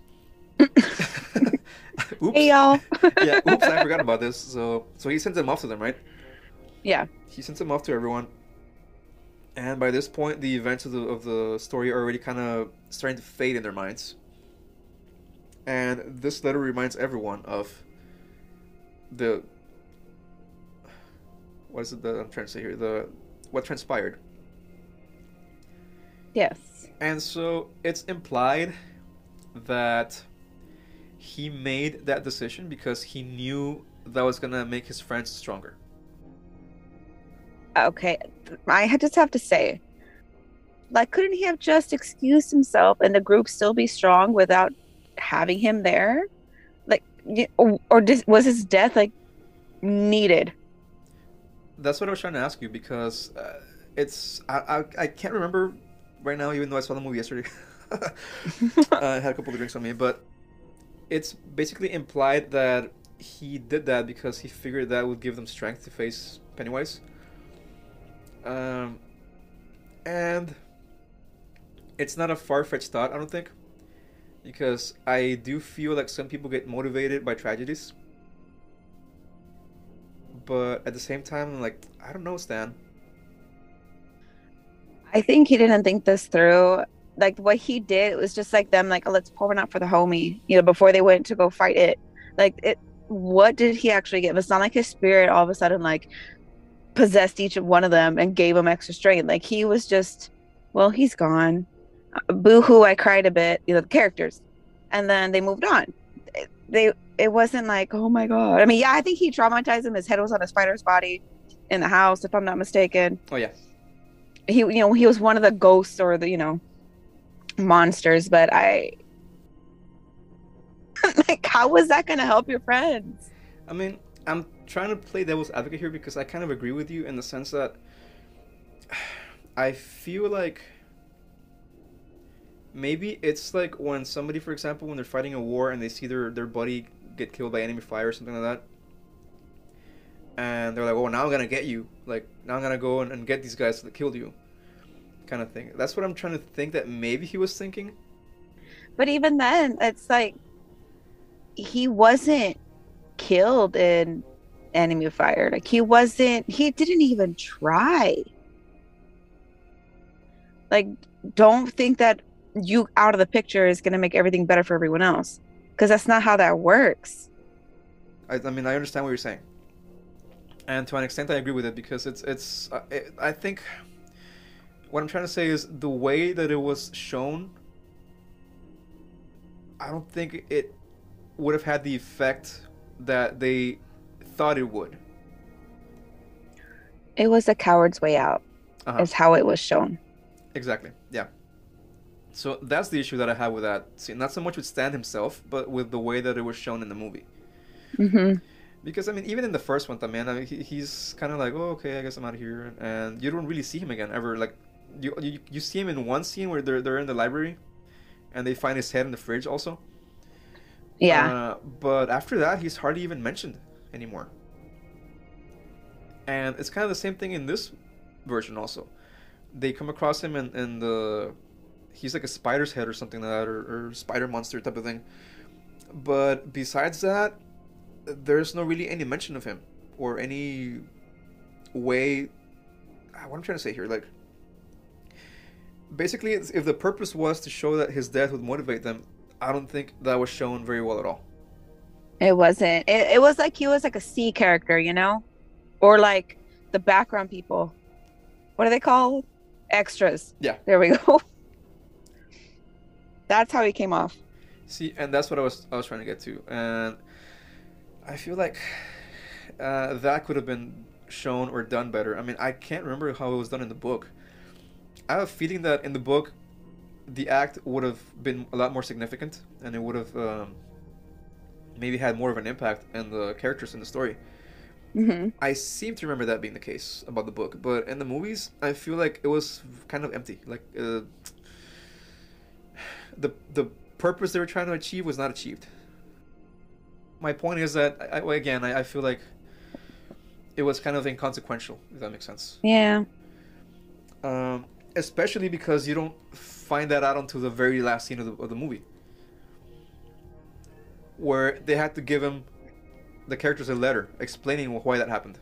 Hey, Oops. y'all. Yeah. Oops, I forgot about this. So he sends them off to them, right? Yeah. He sends them off to everyone, and by this point, the events of the story are already kind of starting to fade in their minds. And this letter reminds everyone of the what is it that I'm trying to say here? The what transpired. Yes. And so it's implied that he made that decision because he knew that was gonna make his friends stronger. Okay. Just have to say, like, couldn't he have just excused himself and the group still be strong without having him there? Like, was his death like needed? That's what I was trying to ask you because it's I can't remember right now, even though I saw the movie yesterday. I had a couple of drinks on me, but it's basically implied that he did that because he figured that would give them strength to face Pennywise. Um, and it's not a far-fetched thought, I don't think, because I do feel like some people get motivated by tragedies, but at the same time, I'm like, I don't know, Stan. I think he didn't think this through. Like what he did was just like them, like, oh, let's pour one out for the homie, before they went to go fight it. Like it, what did he actually get? It's not like his spirit all of a sudden like possessed each of one of them and gave him extra strength. Like he was just, well, he's gone. Boo hoo, I cried a bit, the characters. And then they moved on. It wasn't like, oh my God. I mean, yeah, I think he traumatized him. His head was on a spider's body in the house, if I'm not mistaken. Oh yeah, He was one of the ghosts or the, monsters, but like, how was that going to help your friends? I mean, I'm trying to play devil's advocate here because I kind of agree with you in the sense that I feel like maybe it's like when somebody, for example, when they're fighting a war and they see their buddy get killed by enemy fire or something like that, and they're like, "Oh, now I'm gonna get you. Like, now I'm gonna go and get these guys that killed you," kind of thing. That's what I'm trying to think that maybe he was thinking. But even then, it's like he wasn't killed in enemy fire. Like he didn't even try. Like, don't think that you out of the picture is going to make everything better for everyone else, because that's not how that works. I mean, I understand what you're saying, and to an extent, I agree with it because I think what I'm trying to say is the way that it was shown. I don't think it would have had the effect that they thought it would. It was a coward's way out, Uh-huh. is how it was shown. Exactly. Yeah. So that's the issue that I have with that scene. Not so much with Stan himself, but with the way that it was shown in the movie. Hmm. Because I mean, even in the first one, man, I mean, he's kind of like, "Oh, okay, I guess I'm out of here," and you don't really see him again ever. Like, you see him in one scene where they're in the library, and they find his head in the fridge also. Yeah. But after that, he's hardly even mentioned anymore. And it's kind of the same thing in this version also. They come across him in the he's like a spider's head or something like that, or spider monster type of thing, But besides that, there's no really any mention of him or any way. What I'm trying to say here, like, basically, if the purpose was to show that his death would motivate them, I don't think that was shown very well at all. It wasn't. It was like he was like a C character, you know, or like the background people. What are they called? Extras. Yeah. There we go. That's how he came off. See, and that's what I was trying to get to, and I feel like that could have been shown or done better. I mean, I can't remember how it was done in the book. I have a feeling that in the book, the act would have been a lot more significant, and it would have maybe had more of an impact on the characters in the story. Hmm. I seem to remember that being the case about the book, but in the movies, I feel like it was kind of empty. Like the purpose they were trying to achieve was not achieved. My point is that I feel like it was kind of inconsequential, if that makes sense. Yeah. Especially because you don't find that out until the very last scene of the movie, where they had to give him the characters a letter explaining why that happened.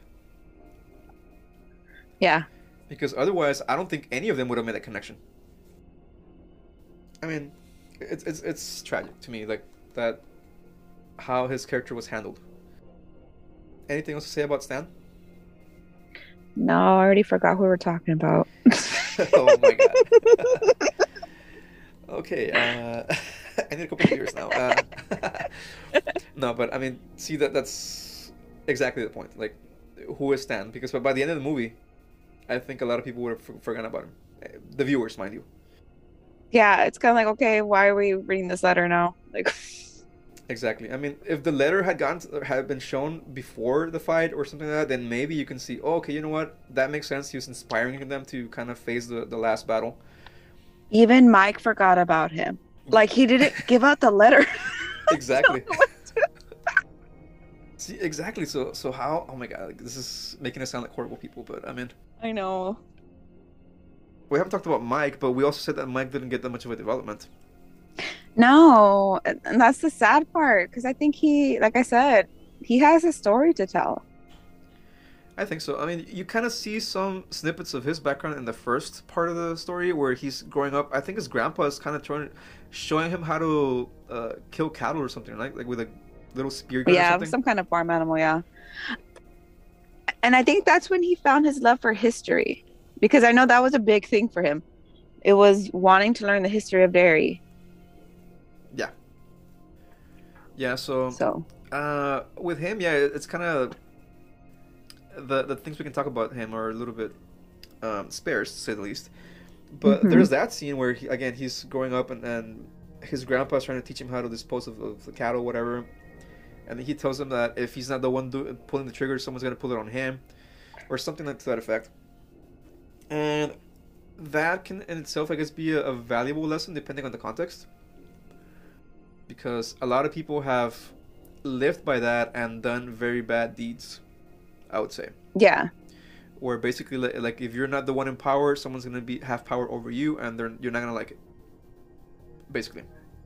Yeah. Because otherwise, I don't think any of them would have made that connection. I mean, it's tragic to me, like that, how his character was handled. Anything else to say about Stan? No, I already forgot who we were talking about. Oh my god. Okay, I need a couple of beers now. No, but I mean, see that's exactly the point. Like, who is Stan? Because by the end of the movie, I think a lot of people would have forgotten about him. The viewers, mind you. Yeah, it's kind of like, okay, why are we reading this letter now? Like, Exactly. I mean, if the letter had been shown before the fight or something like that, then maybe you can see, oh, okay, you know what? That makes sense. He was inspiring them to kind of face the last battle. even Mike forgot about him. Like, he didn't give out the letter. Exactly. See, exactly. So how? Oh my god, like, this is making us sound like horrible people. But I mean, I know. we haven't talked about Mike, but we also said that Mike didn't get that much of a development. No, and that's the sad part because I think he, like I said, he has a story to tell. I think so. I mean, you kind of see some snippets of his background in the first part of the story where he's growing up. I think his grandpa is kind of showing him how to kill cattle or something, right? Like with a little spear gun or Yeah, something. some kind of farm animal, yeah. And I think that's when he found his love for history because I know that was a big thing for him. It was wanting to learn the history of dairy. Yeah. Yeah. So So, with him, yeah, it's kind of the things we can talk about him are a little bit sparse, to say the least. But mhm. there's that scene where he's growing up and his grandpa's trying to teach him how to dispose of the cattle, whatever. And he tells him that if he's not the one pulling the trigger, someone's gonna pull it on him, or something like to that effect. And that can in itself, I guess, be a valuable lesson depending on the context, because a lot of people have lived by that and done very bad deeds, I would say. Yeah. Where basically, like if you're not the one in power, someone's gonna have power over you, and you're not gonna like it. Basically.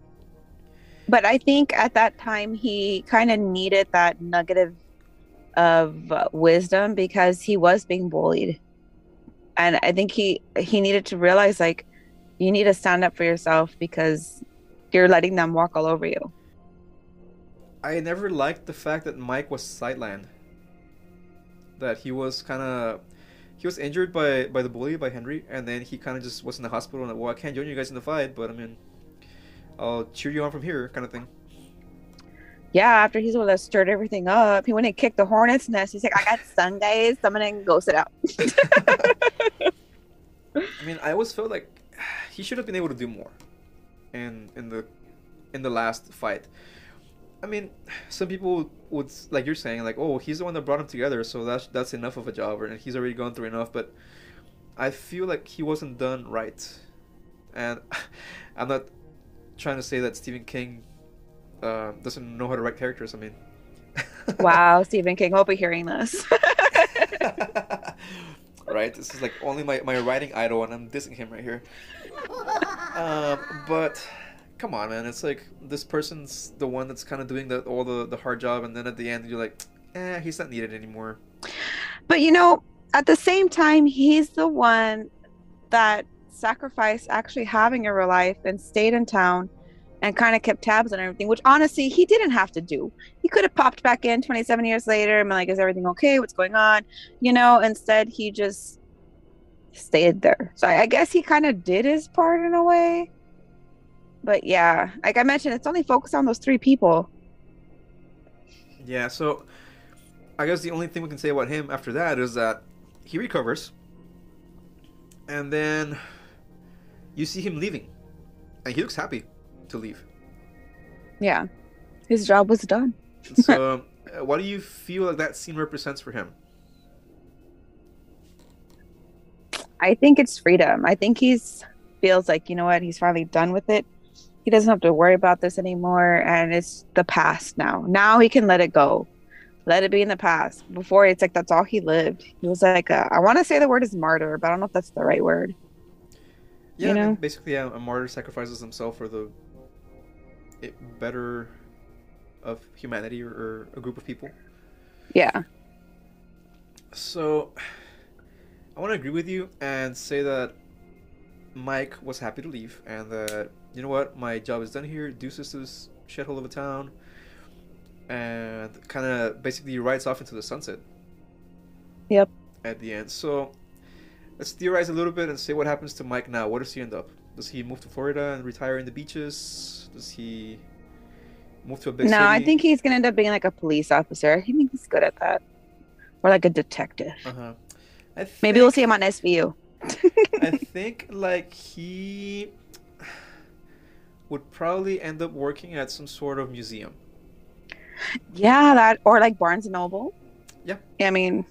But I think at that time he kind of needed that nugget of wisdom because he was being bullied. And I think he needed to realize like you need to stand up for yourself because you're letting them walk all over you. I never liked the fact that Mike was sidelined. That he was injured by the bully, by Henry, and then he kind of just was in the hospital and like, well, I can't join you guys in the fight, but I mean, I'll cheer you on from here, kind of thing. Yeah, after he's able to stirred everything up, he went and kicked the hornet's nest. He's like, I got sun, guys. I'm gonna go sit out. I mean, I always felt like he should have been able to do more in the last fight. I mean, some people would, like you're saying, like, oh, he's the one that brought him together, so that's enough of a job, and he's already gone through enough. But I feel like he wasn't done right, and I'm not trying to say that Stephen King doesn't know how to write characters. I mean, Wow, Stephen King, hope you're hearing this. right? This is like only my writing idol, and I'm dissing him right here. But come on, man. It's like this person's the one that's kind of doing all the hard job, and then at the end you're like, he's not needed anymore. But at the same time, he's the one that sacrificed actually having a real life and stayed in town and kind of kept tabs on everything, which honestly he didn't have to do. He could have popped back in 27 years later and been like, is everything okay? What's going on? Instead he just stayed there. So I guess he kind of did his part in a way. But yeah, like I mentioned, it's only focused on those three people. Yeah, so I guess the only thing we can say about him after that is that he recovers, and then you see him leaving, and he looks happy to leave. Yeah, his job was done. So, what do you feel like that scene represents for him? I think it's freedom. I think feels like, he's finally done with it. He doesn't have to worry about this anymore, and it's the past now. Now he can let it go. Let it be in the past. Before, it's like that's all he lived. He was like, I want to say the word is martyr, but I don't know if that's the right word. Yeah, I mean, basically, a martyr sacrifices himself for the better of humanity or a group of people. Yeah. So, I want to agree with you and say that Mike was happy to leave, and that, you know what, my job is done here. Deuces to this shithole of a town. And kind of basically rides off into the sunset. Yep. At the end. So let's theorize a little bit and say what happens to Mike now. Where does he end up? Does he move to Florida and retire in the beaches? Does he move to a big city? No, I think he's going to end up being like a police officer. I think he's good at that. Or like a detective. Uh-huh. Maybe we'll see him on SVU. I think like he would probably end up working at some sort of museum. Yeah, that, or like Barnes and Noble. Yeah. I mean,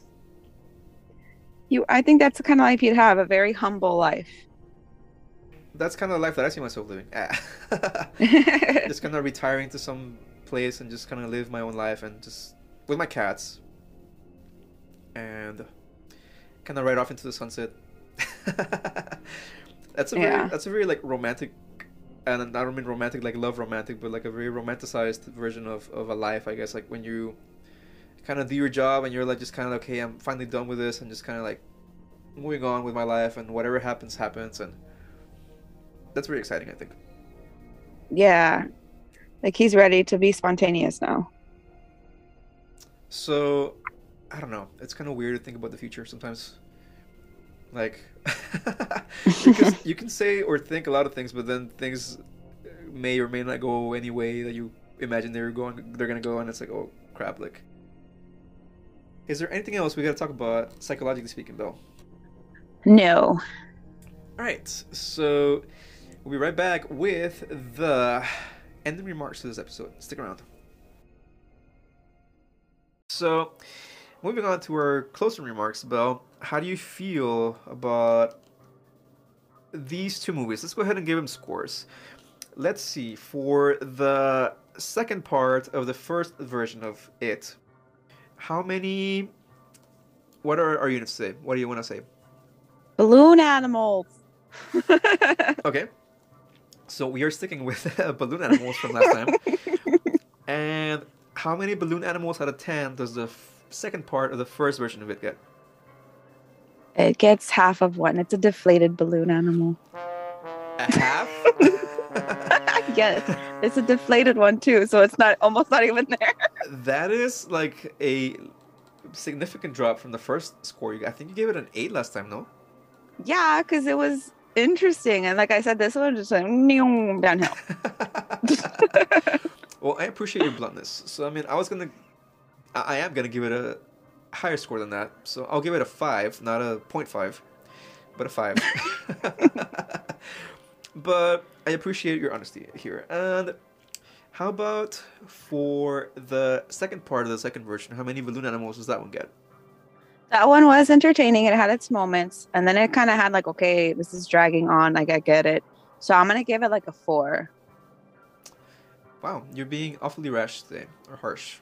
I think that's the kind of life you'd have, a very humble life. That's kind of the life that I see myself living. Just kind of retiring to some place and just kind of live my own life and just with my cats and kind of ride off into the sunset. That's a very like romantic. And I don't mean romantic like love romantic, but like a very romanticized version of a life, I guess. Like when you kind of do your job and you're like just kind of like, okay, I'm finally done with this and just kind of like moving on with my life, and whatever happens, happens. And that's very exciting, I think. Yeah. Like he's ready to be spontaneous now. So, I don't know. It's kind of weird to think about the future sometimes. Like, because you can say or think a lot of things, but then things may or may not go any way that you imagine they're gonna go, and it's like, oh crap! Like, is there anything else we gotta talk about, psychologically speaking, though? No. All right, so we'll be right back with the ending remarks to this episode. Stick around. So, moving on to our closing remarks, Belle. How do you feel about these two movies? Let's go ahead and give them scores. Let's see. For the second part of the first version of it, how many... What are our units say? What do you want to say? Balloon animals. Okay. So we are sticking with balloon animals from last time. And how many balloon animals out of 10 does the second part of the first version of it get? It gets half of one. It's a deflated balloon animal. A half? Yes, it's a deflated one too, so it's almost not even there. That is like a significant drop from the first score. I think you gave it an 8 last time, no? Yeah, because it was interesting, and like I said, this one just like downhill. Well, I appreciate your bluntness. So I mean, I am gonna give it a higher score than that. So I'll give it a 5, not a 0.5, but a 5. But I appreciate your honesty here. And how about for the second part of the second version? How many balloon animals does that one get? That one was entertaining. It had its moments, and then it kind of had like, okay, this is dragging on. Like I get it. So I'm gonna give it like a 4. Wow, you're being awfully rash today, or harsh.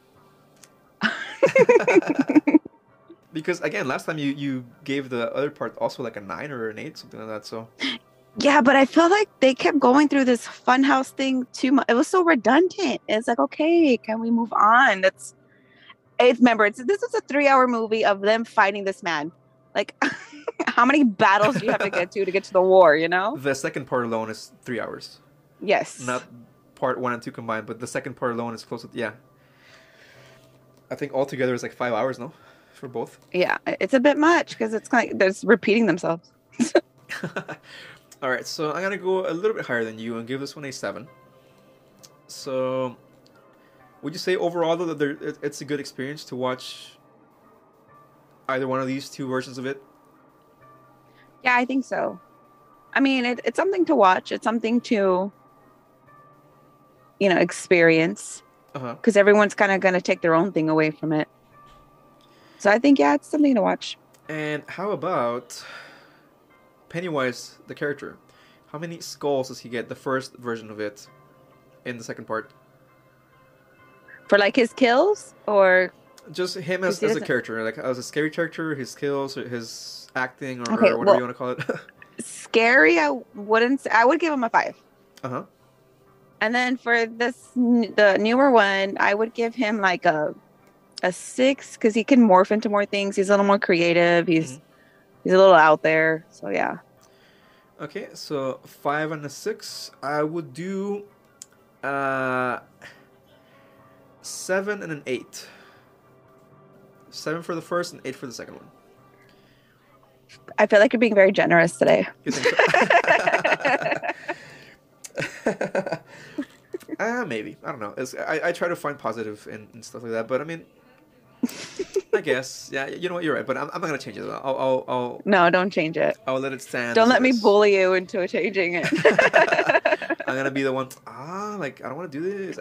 Because again, last time you gave the other part also like a 9 or an 8, something like that. So Yeah, but I feel like they kept going through this funhouse thing too much. It was so redundant. It's like, okay, can we move on? It's remember, this is a 3 hour movie of them fighting this man. Like, how many battles do you have to get to the war, you know? The second part alone is 3 hours. Yes. Not part one and two combined, but the second part alone is close to, yeah. I think altogether it's like 5 hours, no? For both. Yeah, it's a bit much because it's kind of, they're repeating themselves. All right, so I'm gonna go a little bit higher than you and give this one a 7. So, would you say overall though that it's a good experience to watch either one of these two versions of it? Yeah, I think so. I mean, it's something to watch. It's something to, experience Uh huh. because everyone's kind of going to take their own thing away from it. So I think, yeah, it's something to watch. And how about Pennywise, the character? How many skulls does he get the first version of it in the second part? For like his kills or Just him 'cause he as a doesn't. character, like as a scary character, his skills, his acting, Okay, or whatever you well, want to call it. scary, I would give him a 5. Uh huh. And then for the newer one, I would give him like a 6 because he can morph into more things. He's a little more creative. Mm-hmm. He's a little out there. So yeah. Okay, so 5 and a 6. I would do uh 7 and an 8. 7 for the first and 8 for the second one. I feel like you're being very generous today. You think so? Maybe. I don't know. I try to find positive in stuff like that, but I mean, I guess, yeah. You know what? You're right, but I'm not gonna change it. No, don't change it. I'll let it stand. Don't as let it me is. bully you into changing it. I'm gonna be the one. Like I don't want to do this.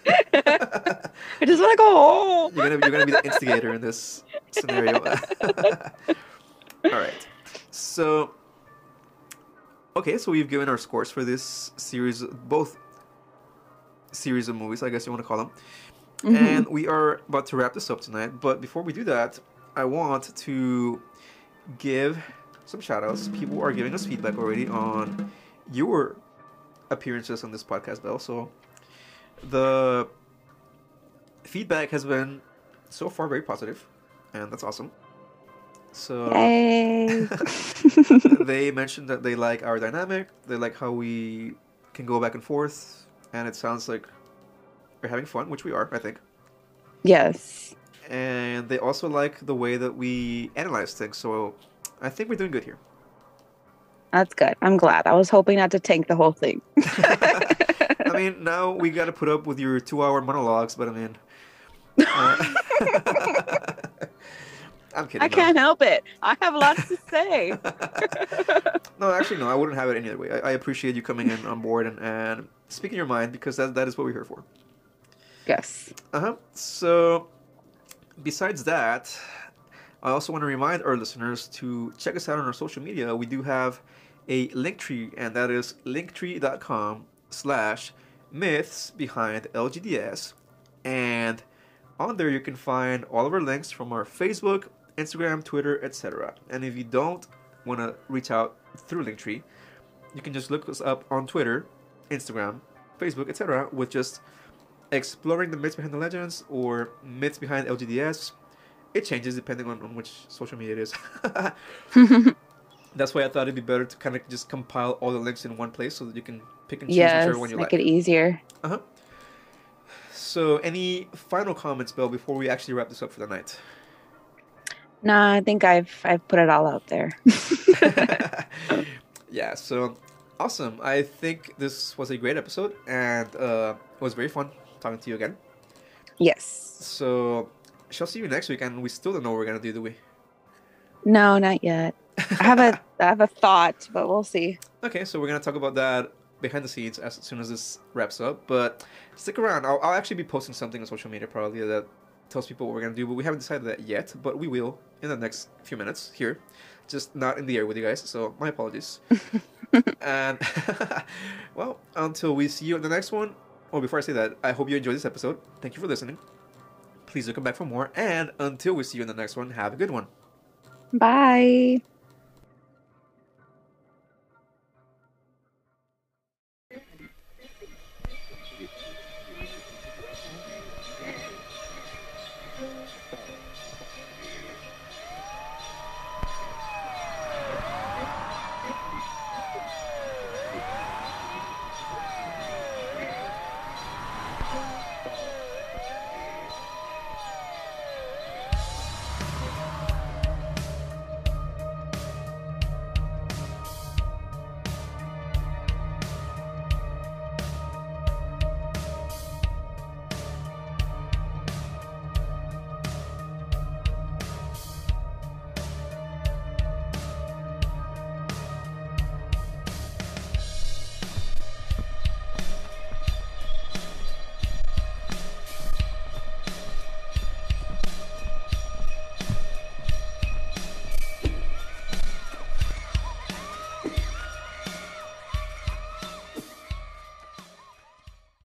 I just want to go home. You're gonna be the instigator in this scenario. All right. So, okay, so we've given our scores for this series, both series of movies, I guess you want to call them. And we are about to wrap this up tonight. But before we do that, I want to give some shout outs. People are giving us feedback already on your appearances on this podcast, Belle. So the feedback has been so far very positive, and that's awesome. So Yay. they mentioned that they like our dynamic, they like how we can go back and forth, and it sounds like we're having fun, which we are, I think. Yes. And they also like the way that we analyze things, so I think we're doing good here. That's good. I'm glad. I was hoping not to tank the whole thing. I mean, now we got to put up with your 2-hour monologues, but I mean, I'm kidding. I can't help it. I have lots to say. No, actually, no. I wouldn't have it any other way. I appreciate you coming in on board and speaking your mind because that is what we're here for. Yes. So, besides that, I also want to remind our listeners to check us out on our social media. We do have a Linktree, and that is linktree.com/myths behind LGDS. And on there, you can find all of our links from our Facebook, Instagram, Twitter, etc. And if you don't want to reach out through Linktree, you can just look us up on Twitter, Instagram, Facebook, etc. with just Exploring the Myths Behind the Legends or Myths Behind LGDS. It changes depending on which social media it is. That's why I thought it'd be better to kind of just compile all the links in one place so that you can pick and choose whichever one you like. Make it easier. So, any final comments, Belle, before we actually wrap this up for the night? No, I think I've put it all out there. Yeah, so awesome. I think this was a great episode, and it was very fun talking to you again. Yes. So, shall see you next week, and we still don't know what we're gonna do we? No, not yet. I have a thought, but we'll see. Okay, so we're gonna talk about that behind the scenes as soon as this wraps up. But stick around. I'll actually be posting something on social media probably that tells people what we're gonna do, but we haven't decided that yet. But we will in the next few minutes here, just not in the air with you guys. So my apologies. And well, until we see you in the next one. Well, before I say that, I hope you enjoyed this episode. Thank you for listening. Please do come back for more. And until we see you in the next one, have a good one. Bye.